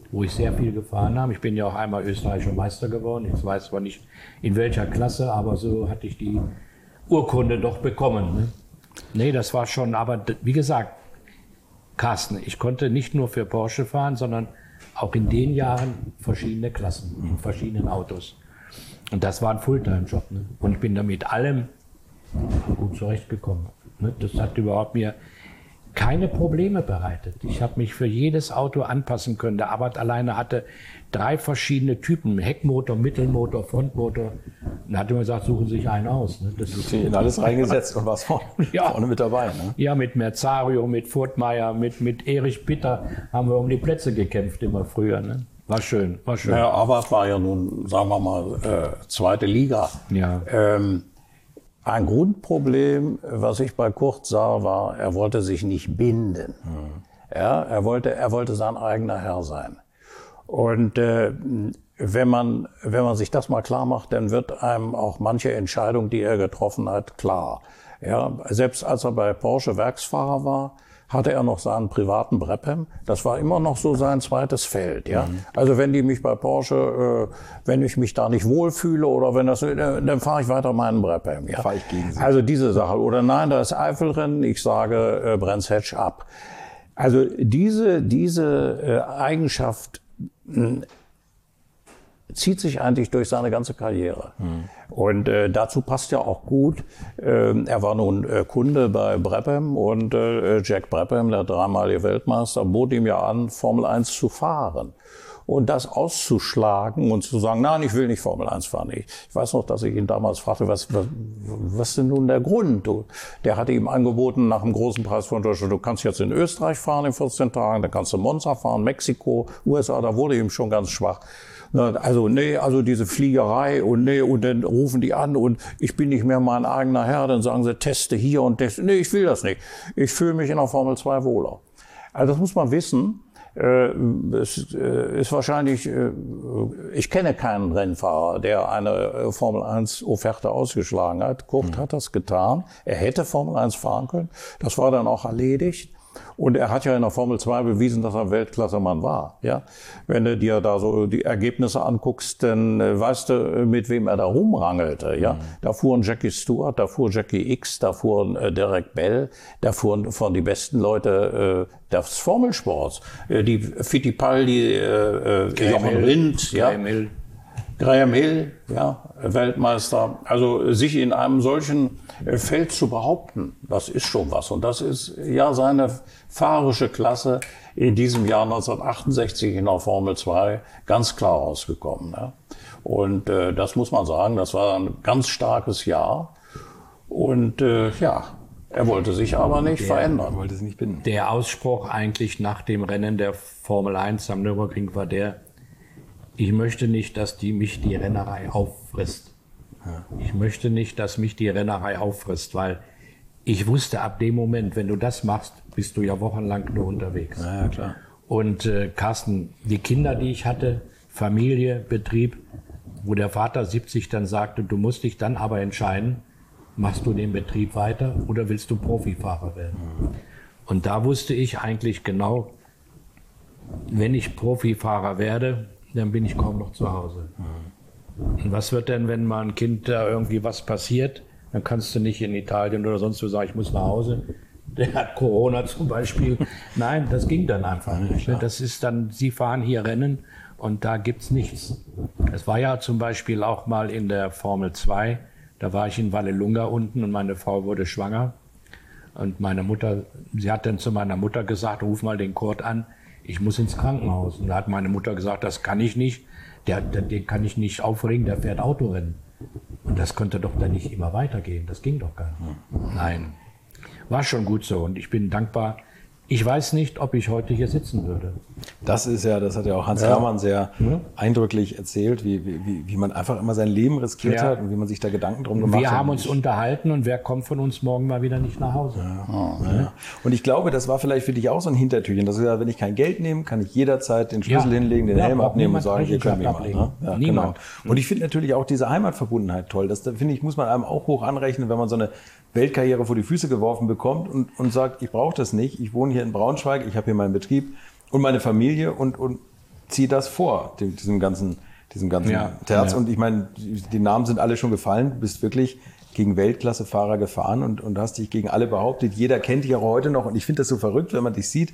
wo ich sehr viel gefahren habe. Ich bin ja auch einmal österreichischer Meister geworden. Ich weiß zwar nicht in welcher Klasse, aber so hatte ich die Urkunde doch bekommen. Ne? Nee, das war schon, aber wie gesagt, Carsten, ich konnte nicht nur für Porsche fahren, sondern auch in den Jahren verschiedene Klassen, in verschiedenen Autos. Und das war ein Fulltime-Job. Ne? Und ich bin da mit allem gut zurechtgekommen. Ne? Das hat überhaupt mir keine Probleme bereitet. Ich habe mich für jedes Auto anpassen können. Der Abarth alleine hatte drei verschiedene Typen, Heckmotor, Mittelmotor, Frontmotor. Und da hat immer gesagt, suchen Sie sich einen aus. Ne? Das ist in alles reingesetzt und warst vorne, ja. vorne mit dabei. Ne? Ja, mit Merzario, mit Furtmeier, mit, mit Erich Bitter haben wir um die Plätze gekämpft immer früher. Ne? War schön, war schön. Naja, Abarth war ja nun, sagen wir mal, äh, zweite Liga. Ja. Ähm, Ein Grundproblem, was ich bei Kurt sah, war, er wollte sich nicht binden. Mhm. Ja, er wollte, er wollte sein eigener Herr sein. Und äh, wenn man, wenn man sich das mal klar macht, dann wird einem auch manche Entscheidung, die er getroffen hat, klar. Ja, selbst als er bei Porsche Werksfahrer war, hatte er noch seinen privaten Brabham. Das war immer noch so sein zweites Feld. Ja, mhm. Also wenn die mich bei Porsche, äh, wenn ich mich da nicht wohlfühle oder wenn das, äh, dann fahre ich weiter meinen Brabham. Ja, fahre ich gegen Sie. Also diese Sache. Oder nein, da ist Eifelrennen. Ich sage äh, Brands Hatch ab. Also diese diese äh, Eigenschaft mh, zieht sich eigentlich durch seine ganze Karriere. Hm. Und äh, dazu passt ja auch gut, äh, er war nun äh, Kunde bei Brabham und äh, Jack Brabham, der dreimalige Weltmeister, bot ihm ja an, Formel eins zu fahren. Und das auszuschlagen und zu sagen, nein, ich will nicht Formel eins fahren. Ich, ich weiß noch, dass ich ihn damals fragte, was, was, was ist denn nun der Grund? Du, der hatte ihm angeboten, nach dem großen Preis von Deutschland, du kannst jetzt in Österreich fahren in vierzehn Tagen, dann kannst du Monza fahren, Mexiko, U S A, da wurde ihm schon ganz schwach. Also, nee, also diese Fliegerei und nee, und dann rufen die an und ich bin nicht mehr mein eigener Herr, dann sagen sie, teste hier und teste. Nee, ich will das nicht. Ich fühle mich in der Formel zwei wohler. Also das muss man wissen. Äh, es äh, ist wahrscheinlich, äh, ich kenne keinen Rennfahrer, der eine Formel eins Offerte ausgeschlagen hat. Kurt mhm. hat das getan. Er hätte Formel eins fahren können. Das war dann auch erledigt. Und er hat ja in der Formel zwei bewiesen, dass er ein Weltklassemann war. Ja, wenn du dir da so die Ergebnisse anguckst, dann weißt du, mit wem er da rumrangelte. Ja, mhm. Da fuhren Jackie Stewart, da fuhr Jackie X, da fuhren äh, Derek Bell, da fuhren von die besten Leute äh, des Formelsports, äh, die Fittipaldi, äh, äh, Jochen Rindt, ja. Graham Hill. Graham Hill, ja, Weltmeister. Also sich in einem solchen Feld zu behaupten, das ist schon was. Und das ist ja seine fahrerische Klasse in diesem Jahr neunzehnhundertachtundsechzig in der Formel zwei ganz klar rausgekommen. Ja. Und äh, das muss man sagen, das war ein ganz starkes Jahr. Und äh, ja, er wollte sich aber nicht der, verändern. Er wollte es nicht binden. Der Ausspruch eigentlich nach dem Rennen der Formel eins am Nürburgring war der: Ich möchte nicht, dass die mich die Rennerei auffrisst. Ja. Ich möchte nicht, dass mich die Rennerei auffrisst, weil ich wusste, ab dem Moment, wenn du das machst, bist du ja wochenlang nur unterwegs. Ja, ja, klar. Und äh, Carsten, die Kinder, die ich hatte, Familie, Betrieb, wo der Vater siebzig dann sagte, du musst dich dann aber entscheiden, machst du den Betrieb weiter oder willst du Profifahrer werden? Mhm. Und da wusste ich eigentlich genau, wenn ich Profifahrer werde, dann bin ich kaum noch zu Hause. Mhm. Und was wird denn, wenn mal ein Kind da irgendwie was passiert? Dann kannst du nicht in Italien oder sonst wo sagen, ich muss nach Hause. Der hat Corona zum Beispiel. Nein, das ging dann einfach nicht. Das ist dann, sie fahren hier Rennen und da gibt's nichts. Es war ja zum Beispiel auch mal in der Formel zwei, da war ich in Vallelunga unten und meine Frau wurde schwanger. Und meine Mutter, sie hat dann zu meiner Mutter gesagt, ruf mal den Kurt an, ich muss ins Krankenhaus. Und da hat meine Mutter gesagt, das kann ich nicht, der, der, den kann ich nicht aufregen, der fährt Autorennen. Und das konnte doch dann nicht immer weitergehen, das ging doch gar nicht. Nein, war schon gut so und ich bin dankbar. Ich weiß nicht, ob ich heute hier sitzen würde. Das ist ja, das hat ja auch Hans ja. Hermann sehr ja. eindrücklich erzählt, wie, wie, wie man einfach immer sein Leben riskiert ja. hat und wie man sich da Gedanken drum gemacht hat. Wir haben uns unterhalten und wer kommt von uns morgen mal wieder nicht nach Hause? Ja. Oh, ja. Ja. Und ich glaube, das war vielleicht für dich auch so ein Hintertürchen. Das ist ja, wenn ich kein Geld nehme, kann ich jederzeit den Schlüssel ja. hinlegen, den ja, Helm abnehmen und sagen, hier können wir mal. Ne? Ja, niemand. Genau. Und ich finde natürlich auch diese Heimatverbundenheit toll. Das, finde ich, muss man einem auch hoch anrechnen, wenn man so eine Weltkarriere vor die Füße geworfen bekommt und, und sagt, ich brauche das nicht, ich wohne hier in Braunschweig, ich habe hier meinen Betrieb und meine Familie und, und ziehe das vor, dem, diesem ganzen, diesem ganzen Ja, Terz. ja. Und ich meine, die, die Namen sind alle schon gefallen. Du bist wirklich gegen Weltklassefahrer gefahren und, und hast dich gegen alle behauptet. Jeder kennt dich auch heute noch. Und ich finde das so verrückt, wenn man dich sieht.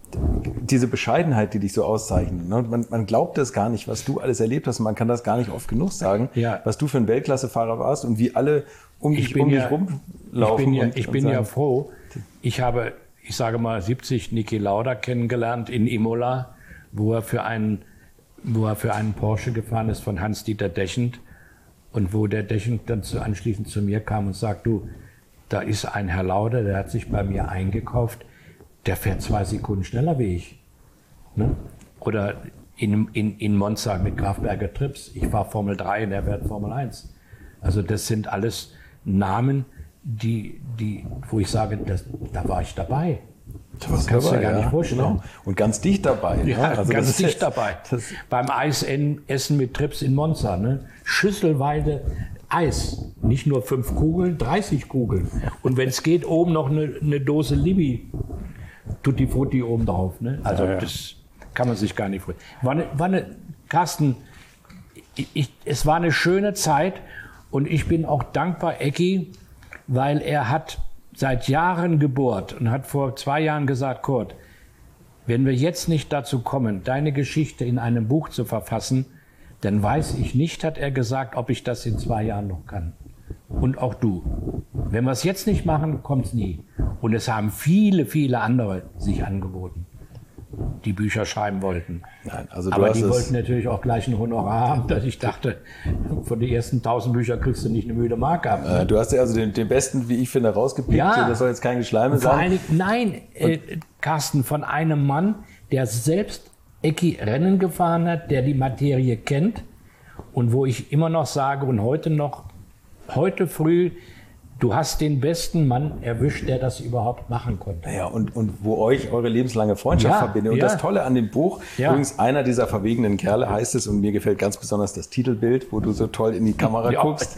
Diese Bescheidenheit, die dich so auszeichnet. Ne? Man, man glaubt das gar nicht, was du alles erlebt hast. Und man kann das gar nicht oft genug sagen, Ja. was du für ein Weltklassefahrer warst und wie alle um Ich dich, bin um ja- dich rumlaufen. Ich bin, ja, und, ich und bin sagen, ja froh. Ich habe, ich sage mal, siebzig Niki Lauda kennengelernt in Imola, wo er für einen, wo er für einen Porsche gefahren ist von Hans-Dieter Dechend und wo der Dechend dann zu, anschließend zu mir kam und sagt, du, da ist ein Herr Lauda, der hat sich bei mir eingekauft, der fährt zwei Sekunden schneller wie ich. Ne? Oder in, in, in Monza mit Grafberger Trips, ich fahre Formel drei und er fährt Formel eins. Also das sind alles Namen, die, die, wo ich sage, das, da war ich dabei. Das kannst du dir gar nicht vorstellen. Genau. Und ganz dicht dabei. Ja, ne? Also das ganz ist dicht jetzt- dabei. Das, Beim Eisessen mit Trips in Monza. Ne? Schüsselweite Eis. Nicht nur fünf Kugeln, dreißig Kugeln. Und wenn es geht, oben noch eine, eine Dose Libi. Tutti Frutti oben drauf. Ne? Also Ja, ja. das kann man sich gar nicht vorstellen. War eine, war eine, Carsten, ich, ich, es war eine schöne Zeit und ich bin auch dankbar, Ecki, weil er hat seit Jahren gebohrt und hat vor zwei Jahren gesagt, Kurt, wenn wir jetzt nicht dazu kommen, deine Geschichte in einem Buch zu verfassen, dann weiß ich nicht, hat er gesagt, ob ich das in zwei Jahren noch kann. Und auch du. Wenn wir es jetzt nicht machen, kommt es nie. Und es haben viele, viele andere sich angeboten, die Bücher schreiben wollten. Nein, also du Aber hast die es- wollten natürlich auch gleich ein Honorar haben, dass ich dachte, von den ersten tausend Büchern kriegst du nicht eine müde Mark ab. Äh, du hast ja also den, den besten, wie ich finde, rausgepickt. Ja. Das soll jetzt kein Geschleime Vor sein. allen Dingen, nein, äh, Carsten, von einem Mann, der selbst Ecki Rennen gefahren hat, der die Materie kennt und wo ich immer noch sage und heute noch, heute früh, du hast den besten Mann erwischt, der das überhaupt machen konnte. Ja, und, und wo euch eure lebenslange Freundschaft Ja, verbindet. Und ja. das Tolle an dem Buch, Ja. übrigens einer dieser verwegenen Kerle heißt es, und mir gefällt ganz besonders das Titelbild, wo du so toll in die Kamera Ja, guckst.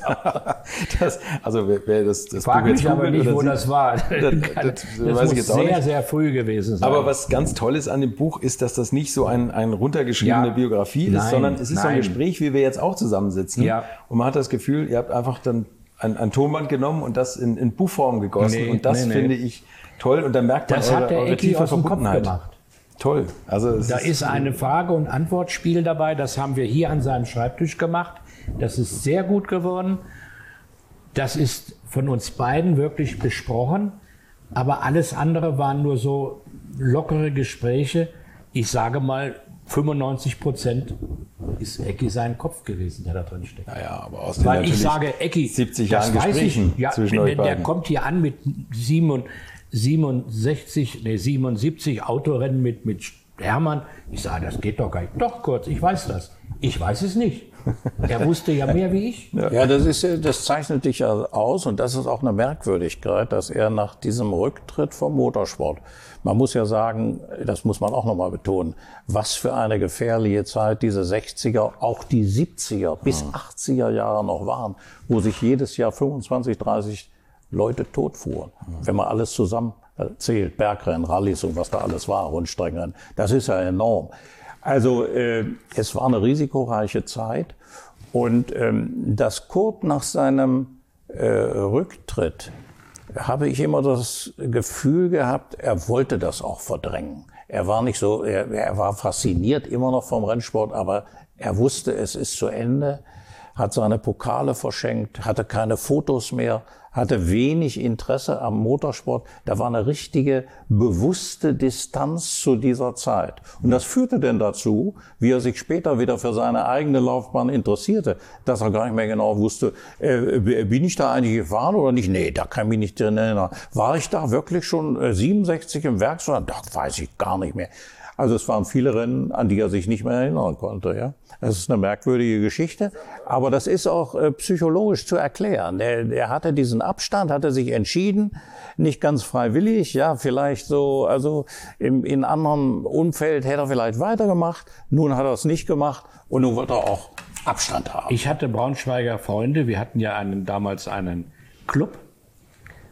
Das, also wer, wer das, das Frag Buch jetzt mich aber googelt nicht, oder wo sieht, das war. Das, Das, das, das weiß muss ich jetzt auch sehr, nicht. sehr früh gewesen sein. Aber was ganz toll ist an dem Buch, ist, dass das nicht so ein, ein runtergeschriebene Ja. Biografie ist, Nein, sondern es ist so ein nein. Gespräch, wie wir jetzt auch zusammensitzen. Ja. Und man hat das Gefühl, ihr habt einfach dann ein, ein Tonband genommen und das in, in Buchform gegossen. Nee, und das nee, nee. finde ich toll. Und dann merkt man das eure, hat der eure Ecki tiefe aus dem Kopf Verbundenheit. gemacht. Toll. Also es Da ist eine Frage- und Antwortspiel dabei. Das haben wir hier an seinem Schreibtisch gemacht. Das ist sehr gut geworden. Das ist von uns beiden wirklich besprochen. Aber alles andere waren nur so lockere Gespräche. Ich sage mal, fünfundneunzig Prozent ist Ecki sein Kopf gewesen, der da drin steckt. Naja, aber aus den Weil ich natürlich sage, Ecki, siebzig das Jahren weiß Gesprächen ich. Ja, zwischen der, euch der beiden. kommt hier an mit sieben- siebenundsechzig, nee, siebenundsiebzig Autorennen mit, mit Hermann. Ich sage, das geht doch gar nicht. Doch, kurz, ich weiß das. Ich weiß es nicht. Er wusste ja mehr wie ich. Ja, das ist, ja- das zeichnet dich ja aus und das ist auch eine Merkwürdigkeit, dass er nach diesem Rücktritt vom Motorsport, man muss ja sagen, das muss man auch nochmal betonen, was für eine gefährliche Zeit diese sechziger, auch die siebziger bis achtziger Jahre noch waren, wo sich jedes Jahr fünfundzwanzig, dreißig Leute totfuhren, wenn man alles zusammen zählt, Bergrennen, Rallyes und was da alles war, Rundstreckenrennen, das ist ja enorm. Also äh, es war eine risikoreiche Zeit und ähm, dass Kurt nach seinem äh, Rücktritt habe ich immer das Gefühl gehabt, er wollte das auch verdrängen. Er war nicht so, er, er war fasziniert immer noch vom Rennsport, aber er wusste, es ist zu Ende, hat seine Pokale verschenkt, hatte keine Fotos mehr, hatte wenig Interesse am Motorsport. Da war eine richtige, bewusste Distanz zu dieser Zeit. Und das führte denn dazu, wie er sich später wieder für seine eigene Laufbahn interessierte, dass er gar nicht mehr genau wusste, äh, bin ich da eigentlich gefahren oder nicht? Nee, da kann ich mich nicht dran erinnern. War ich da wirklich schon äh, siebenundsechzig im Werkswagen? Da weiß ich gar nicht mehr. Also es waren viele Rennen, an die er sich nicht mehr erinnern konnte. Ja, das ist eine merkwürdige Geschichte, aber das ist auch äh, psychologisch zu erklären. Der, der hatte diesen Abstand, hatte sich entschieden, nicht ganz freiwillig. Ja, vielleicht so, also im in anderem Umfeld hätte er vielleicht weitergemacht. Nun hat er es nicht gemacht und nun wird er auch Abstand haben. Ich hatte Braunschweiger Freunde. Wir hatten ja einen, damals einen Club.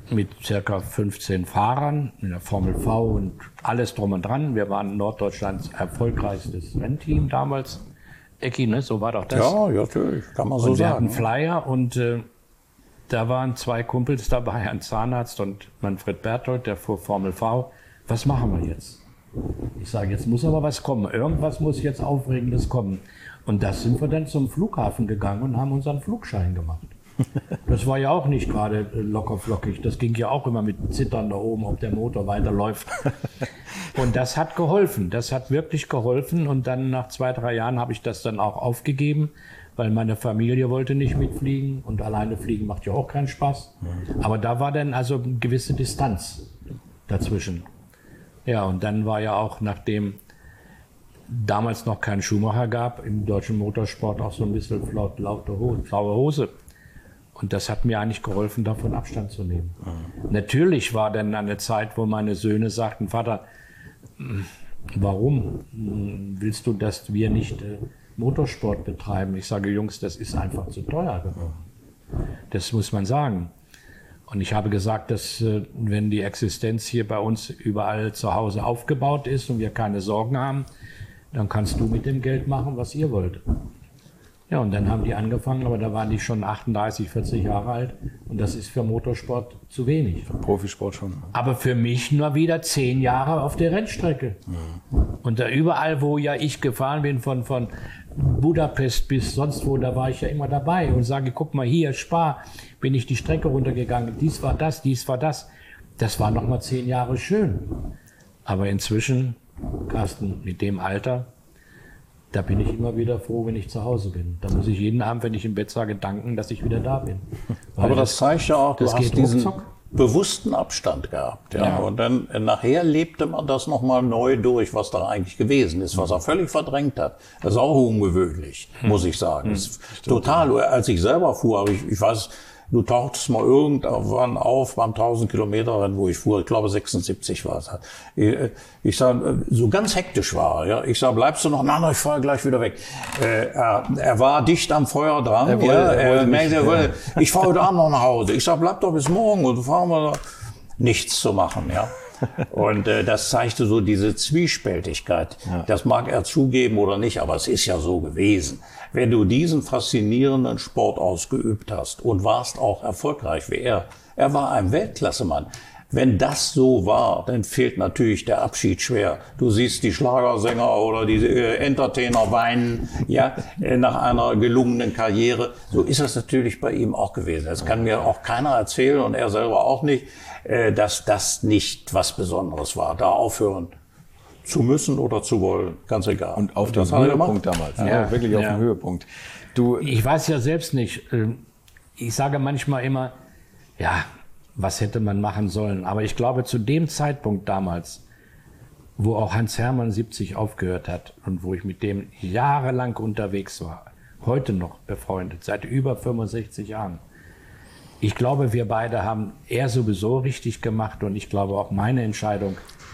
mit circa fünfzehn Fahrern in der Formel V und alles drum und dran. Wir waren Norddeutschlands erfolgreichstes Rennteam damals. Ecki, ne? So war doch das. Ja, ja, natürlich, kann man so und wir sagen. hatten Flyer und äh, da waren zwei Kumpels dabei, ein Zahnarzt und Manfred Berthold, der fuhr Formel V. Was machen wir jetzt? Ich sage, jetzt muss aber was kommen. Irgendwas muss jetzt Aufregendes kommen. Und das sind wir dann zum Flughafen gegangen und haben unseren Flugschein gemacht. Das war ja auch nicht gerade locker flockig. Das ging ja auch immer mit Zittern da oben, ob der Motor weiterläuft. Und das hat geholfen. Das hat wirklich geholfen. Und dann nach zwei, drei Jahren habe ich das dann auch aufgegeben, weil meine Familie wollte nicht mitfliegen. Und alleine fliegen macht ja auch keinen Spaß. Aber da war dann also eine gewisse Distanz dazwischen. Ja, und dann war ja auch, nachdem damals noch keinen Schumacher gab, im deutschen Motorsport auch so ein bisschen flaut, laute Hose, blaue Hose. Und das hat mir eigentlich geholfen, davon Abstand zu nehmen. Mhm. Natürlich war dann eine Zeit, wo meine Söhne sagten, Vater, warum willst du, dass wir nicht äh, Motorsport betreiben? Ich sage, Jungs, das ist einfach zu teuer geworden. Das muss man sagen. Und ich habe gesagt, dass äh, wenn die Existenz hier bei uns überall zu Hause aufgebaut ist und wir keine Sorgen haben, dann kannst du mit dem Geld machen, was ihr wollt. Ja, und dann haben die angefangen, aber da waren die schon achtunddreißig, vierzig Jahre alt. Und das ist für Motorsport zu wenig. Für Profisport schon. Aber für mich nur wieder zehn Jahre auf der Rennstrecke. Mhm. Und da überall, wo ja ich gefahren bin, von, von Budapest bis sonst wo, da war ich ja immer dabei und sage, guck mal hier, Spa, bin ich die Strecke runtergegangen. Dies war das, dies war das. Das war noch mal zehn Jahre schön. Aber inzwischen, Carsten, mit dem Alter, da bin ich immer wieder froh, wenn ich zu Hause bin. Da muss ich jeden Abend, wenn ich im Bett sage, danken, dass ich wieder da bin. Weil aber das, das zeigt ja auch, du das hast diesen ruckzuck. bewussten Abstand gehabt. Ja? Ja. Und dann äh, nachher lebte man das nochmal neu durch, was da eigentlich gewesen ist, was er völlig verdrängt hat. Das ist auch ungewöhnlich, hm. muss ich sagen. Hm. Das ist total, als ich selber fuhr, aber ich, ich weiß, du tauchtest mal irgendwann auf beim tausend Kilometer Rennen, wo ich fuhr, ich glaube sechsundsiebzig war es. Ich, ich sag, so ganz hektisch war er. Ja. Ich sag, bleibst du noch? Nein, nein, ich fahre gleich wieder weg. Äh, er, er war dicht am Feuer dran. Er wollte, ja, er wollte mich, er wollte, ja. Ich fahre heute Abend noch nach Hause. Ich sag, bleib doch bis morgen und fahren wir nichts zu machen. Ja. Und äh, das zeigte so diese Zwiespältigkeit. Ja. Das mag er zugeben oder nicht, aber es ist ja so gewesen. Wenn du diesen faszinierenden Sport ausgeübt hast und warst auch erfolgreich wie er, er war ein Weltklassemann. Wenn das so war, dann fehlt natürlich der Abschied schwer. Du siehst die Schlagersänger oder die äh, Entertainer weinen, ja, äh, nach einer gelungenen Karriere. So ist das natürlich bei ihm auch gewesen. Das kann mir auch keiner erzählen und er selber auch nicht, äh, dass das nicht was Besonderes war. Da aufhören zu müssen oder zu wollen, ganz egal. Und auf dem Höhepunkt damals, ja, ja, wirklich auf ja. dem Höhepunkt. Du, ich weiß ja selbst nicht. Ich sage manchmal immer, ja, was hätte man machen sollen? Aber ich glaube, zu dem Zeitpunkt damals, wo auch Hans Hermann siebzig aufgehört hat und wo ich mit dem jahrelang unterwegs war, heute noch befreundet, seit über fünfundsechzig Jahren. Ich glaube, wir beide haben er sowieso richtig gemacht und ich glaube auch meine Entscheidung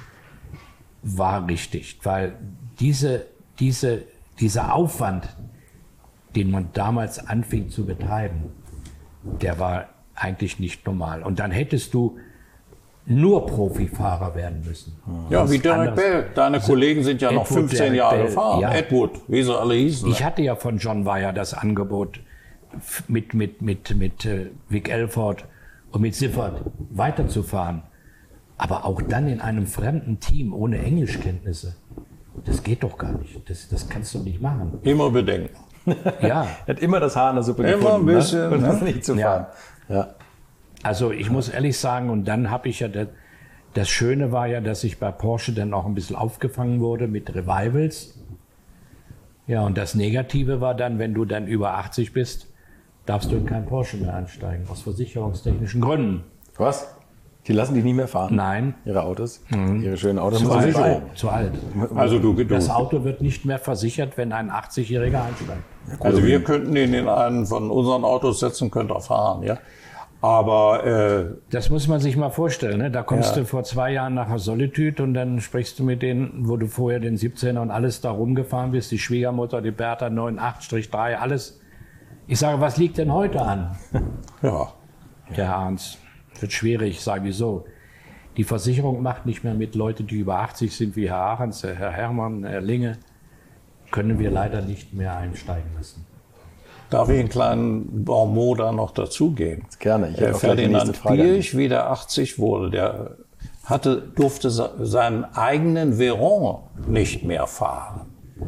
war richtig, weil diese, diese, dieser Aufwand, den man damals anfing zu betreiben, der war eigentlich nicht normal. Und dann hättest du nur Profifahrer werden müssen. Ja, wie Derek Bell. Deine Kollegen sind ja noch fünfzehn Jahre gefahren. Ja. Edward, wie sie alle hießen. Ich hatte ja von John Wyer das Angebot, mit, mit, mit, mit äh, Vic Elford und mit Siffert weiterzufahren. Aber auch dann in einem fremden Team ohne Englischkenntnisse. Das geht doch gar nicht. Das, das kannst du nicht machen. Immer bedenken. Ja. Er hat immer das Haar in der Suppe immer gefunden. Immer ein bisschen. Ne? Und das ne? nicht zu fahren. Ja. Ja. Also ich muss ehrlich sagen, und dann habe ich ja, das, das Schöne war ja, dass ich bei Porsche dann auch ein bisschen aufgefangen wurde mit Revivals. Ja, und das Negative war dann, wenn du dann über achtzig bist, darfst du in kein Porsche mehr einsteigen, aus versicherungstechnischen Gründen. Was? Die lassen dich nicht mehr fahren? Nein. Ihre Autos? Mhm. Ihre schönen Autos? Zu alt. Alt. Zu alt. Also du, du. Das Auto wird nicht mehr versichert, wenn ein achtzigjähriger einsteigt. Also wir könnten ihn in einen von unseren Autos setzen, könnte er fahren, ja. Aber äh, das muss man sich mal vorstellen. Ne? Da kommst ja. du vor zwei Jahren nach Solitude und dann sprichst du mit denen, wo du vorher den siebzehner und alles da rumgefahren bist, die Schwiegermutter, die Bertha neun acht drei, alles. Ich sage, was liegt denn heute an? Ja. Der Arns. wird schwierig, sage ich so. Die Versicherung macht nicht mehr mit. Leute, die über achtzig sind, wie Herr Ahrens, Herr Herrmann, Herr Linge, können wir leider nicht mehr einsteigen lassen. Darf ich einen kleinen Bonmot da noch dazugeben? Gerne. Ich Der Ferdinand Piëch, wie der achtzig wurde, der hatte, durfte seinen eigenen Veyron nicht mehr fahren.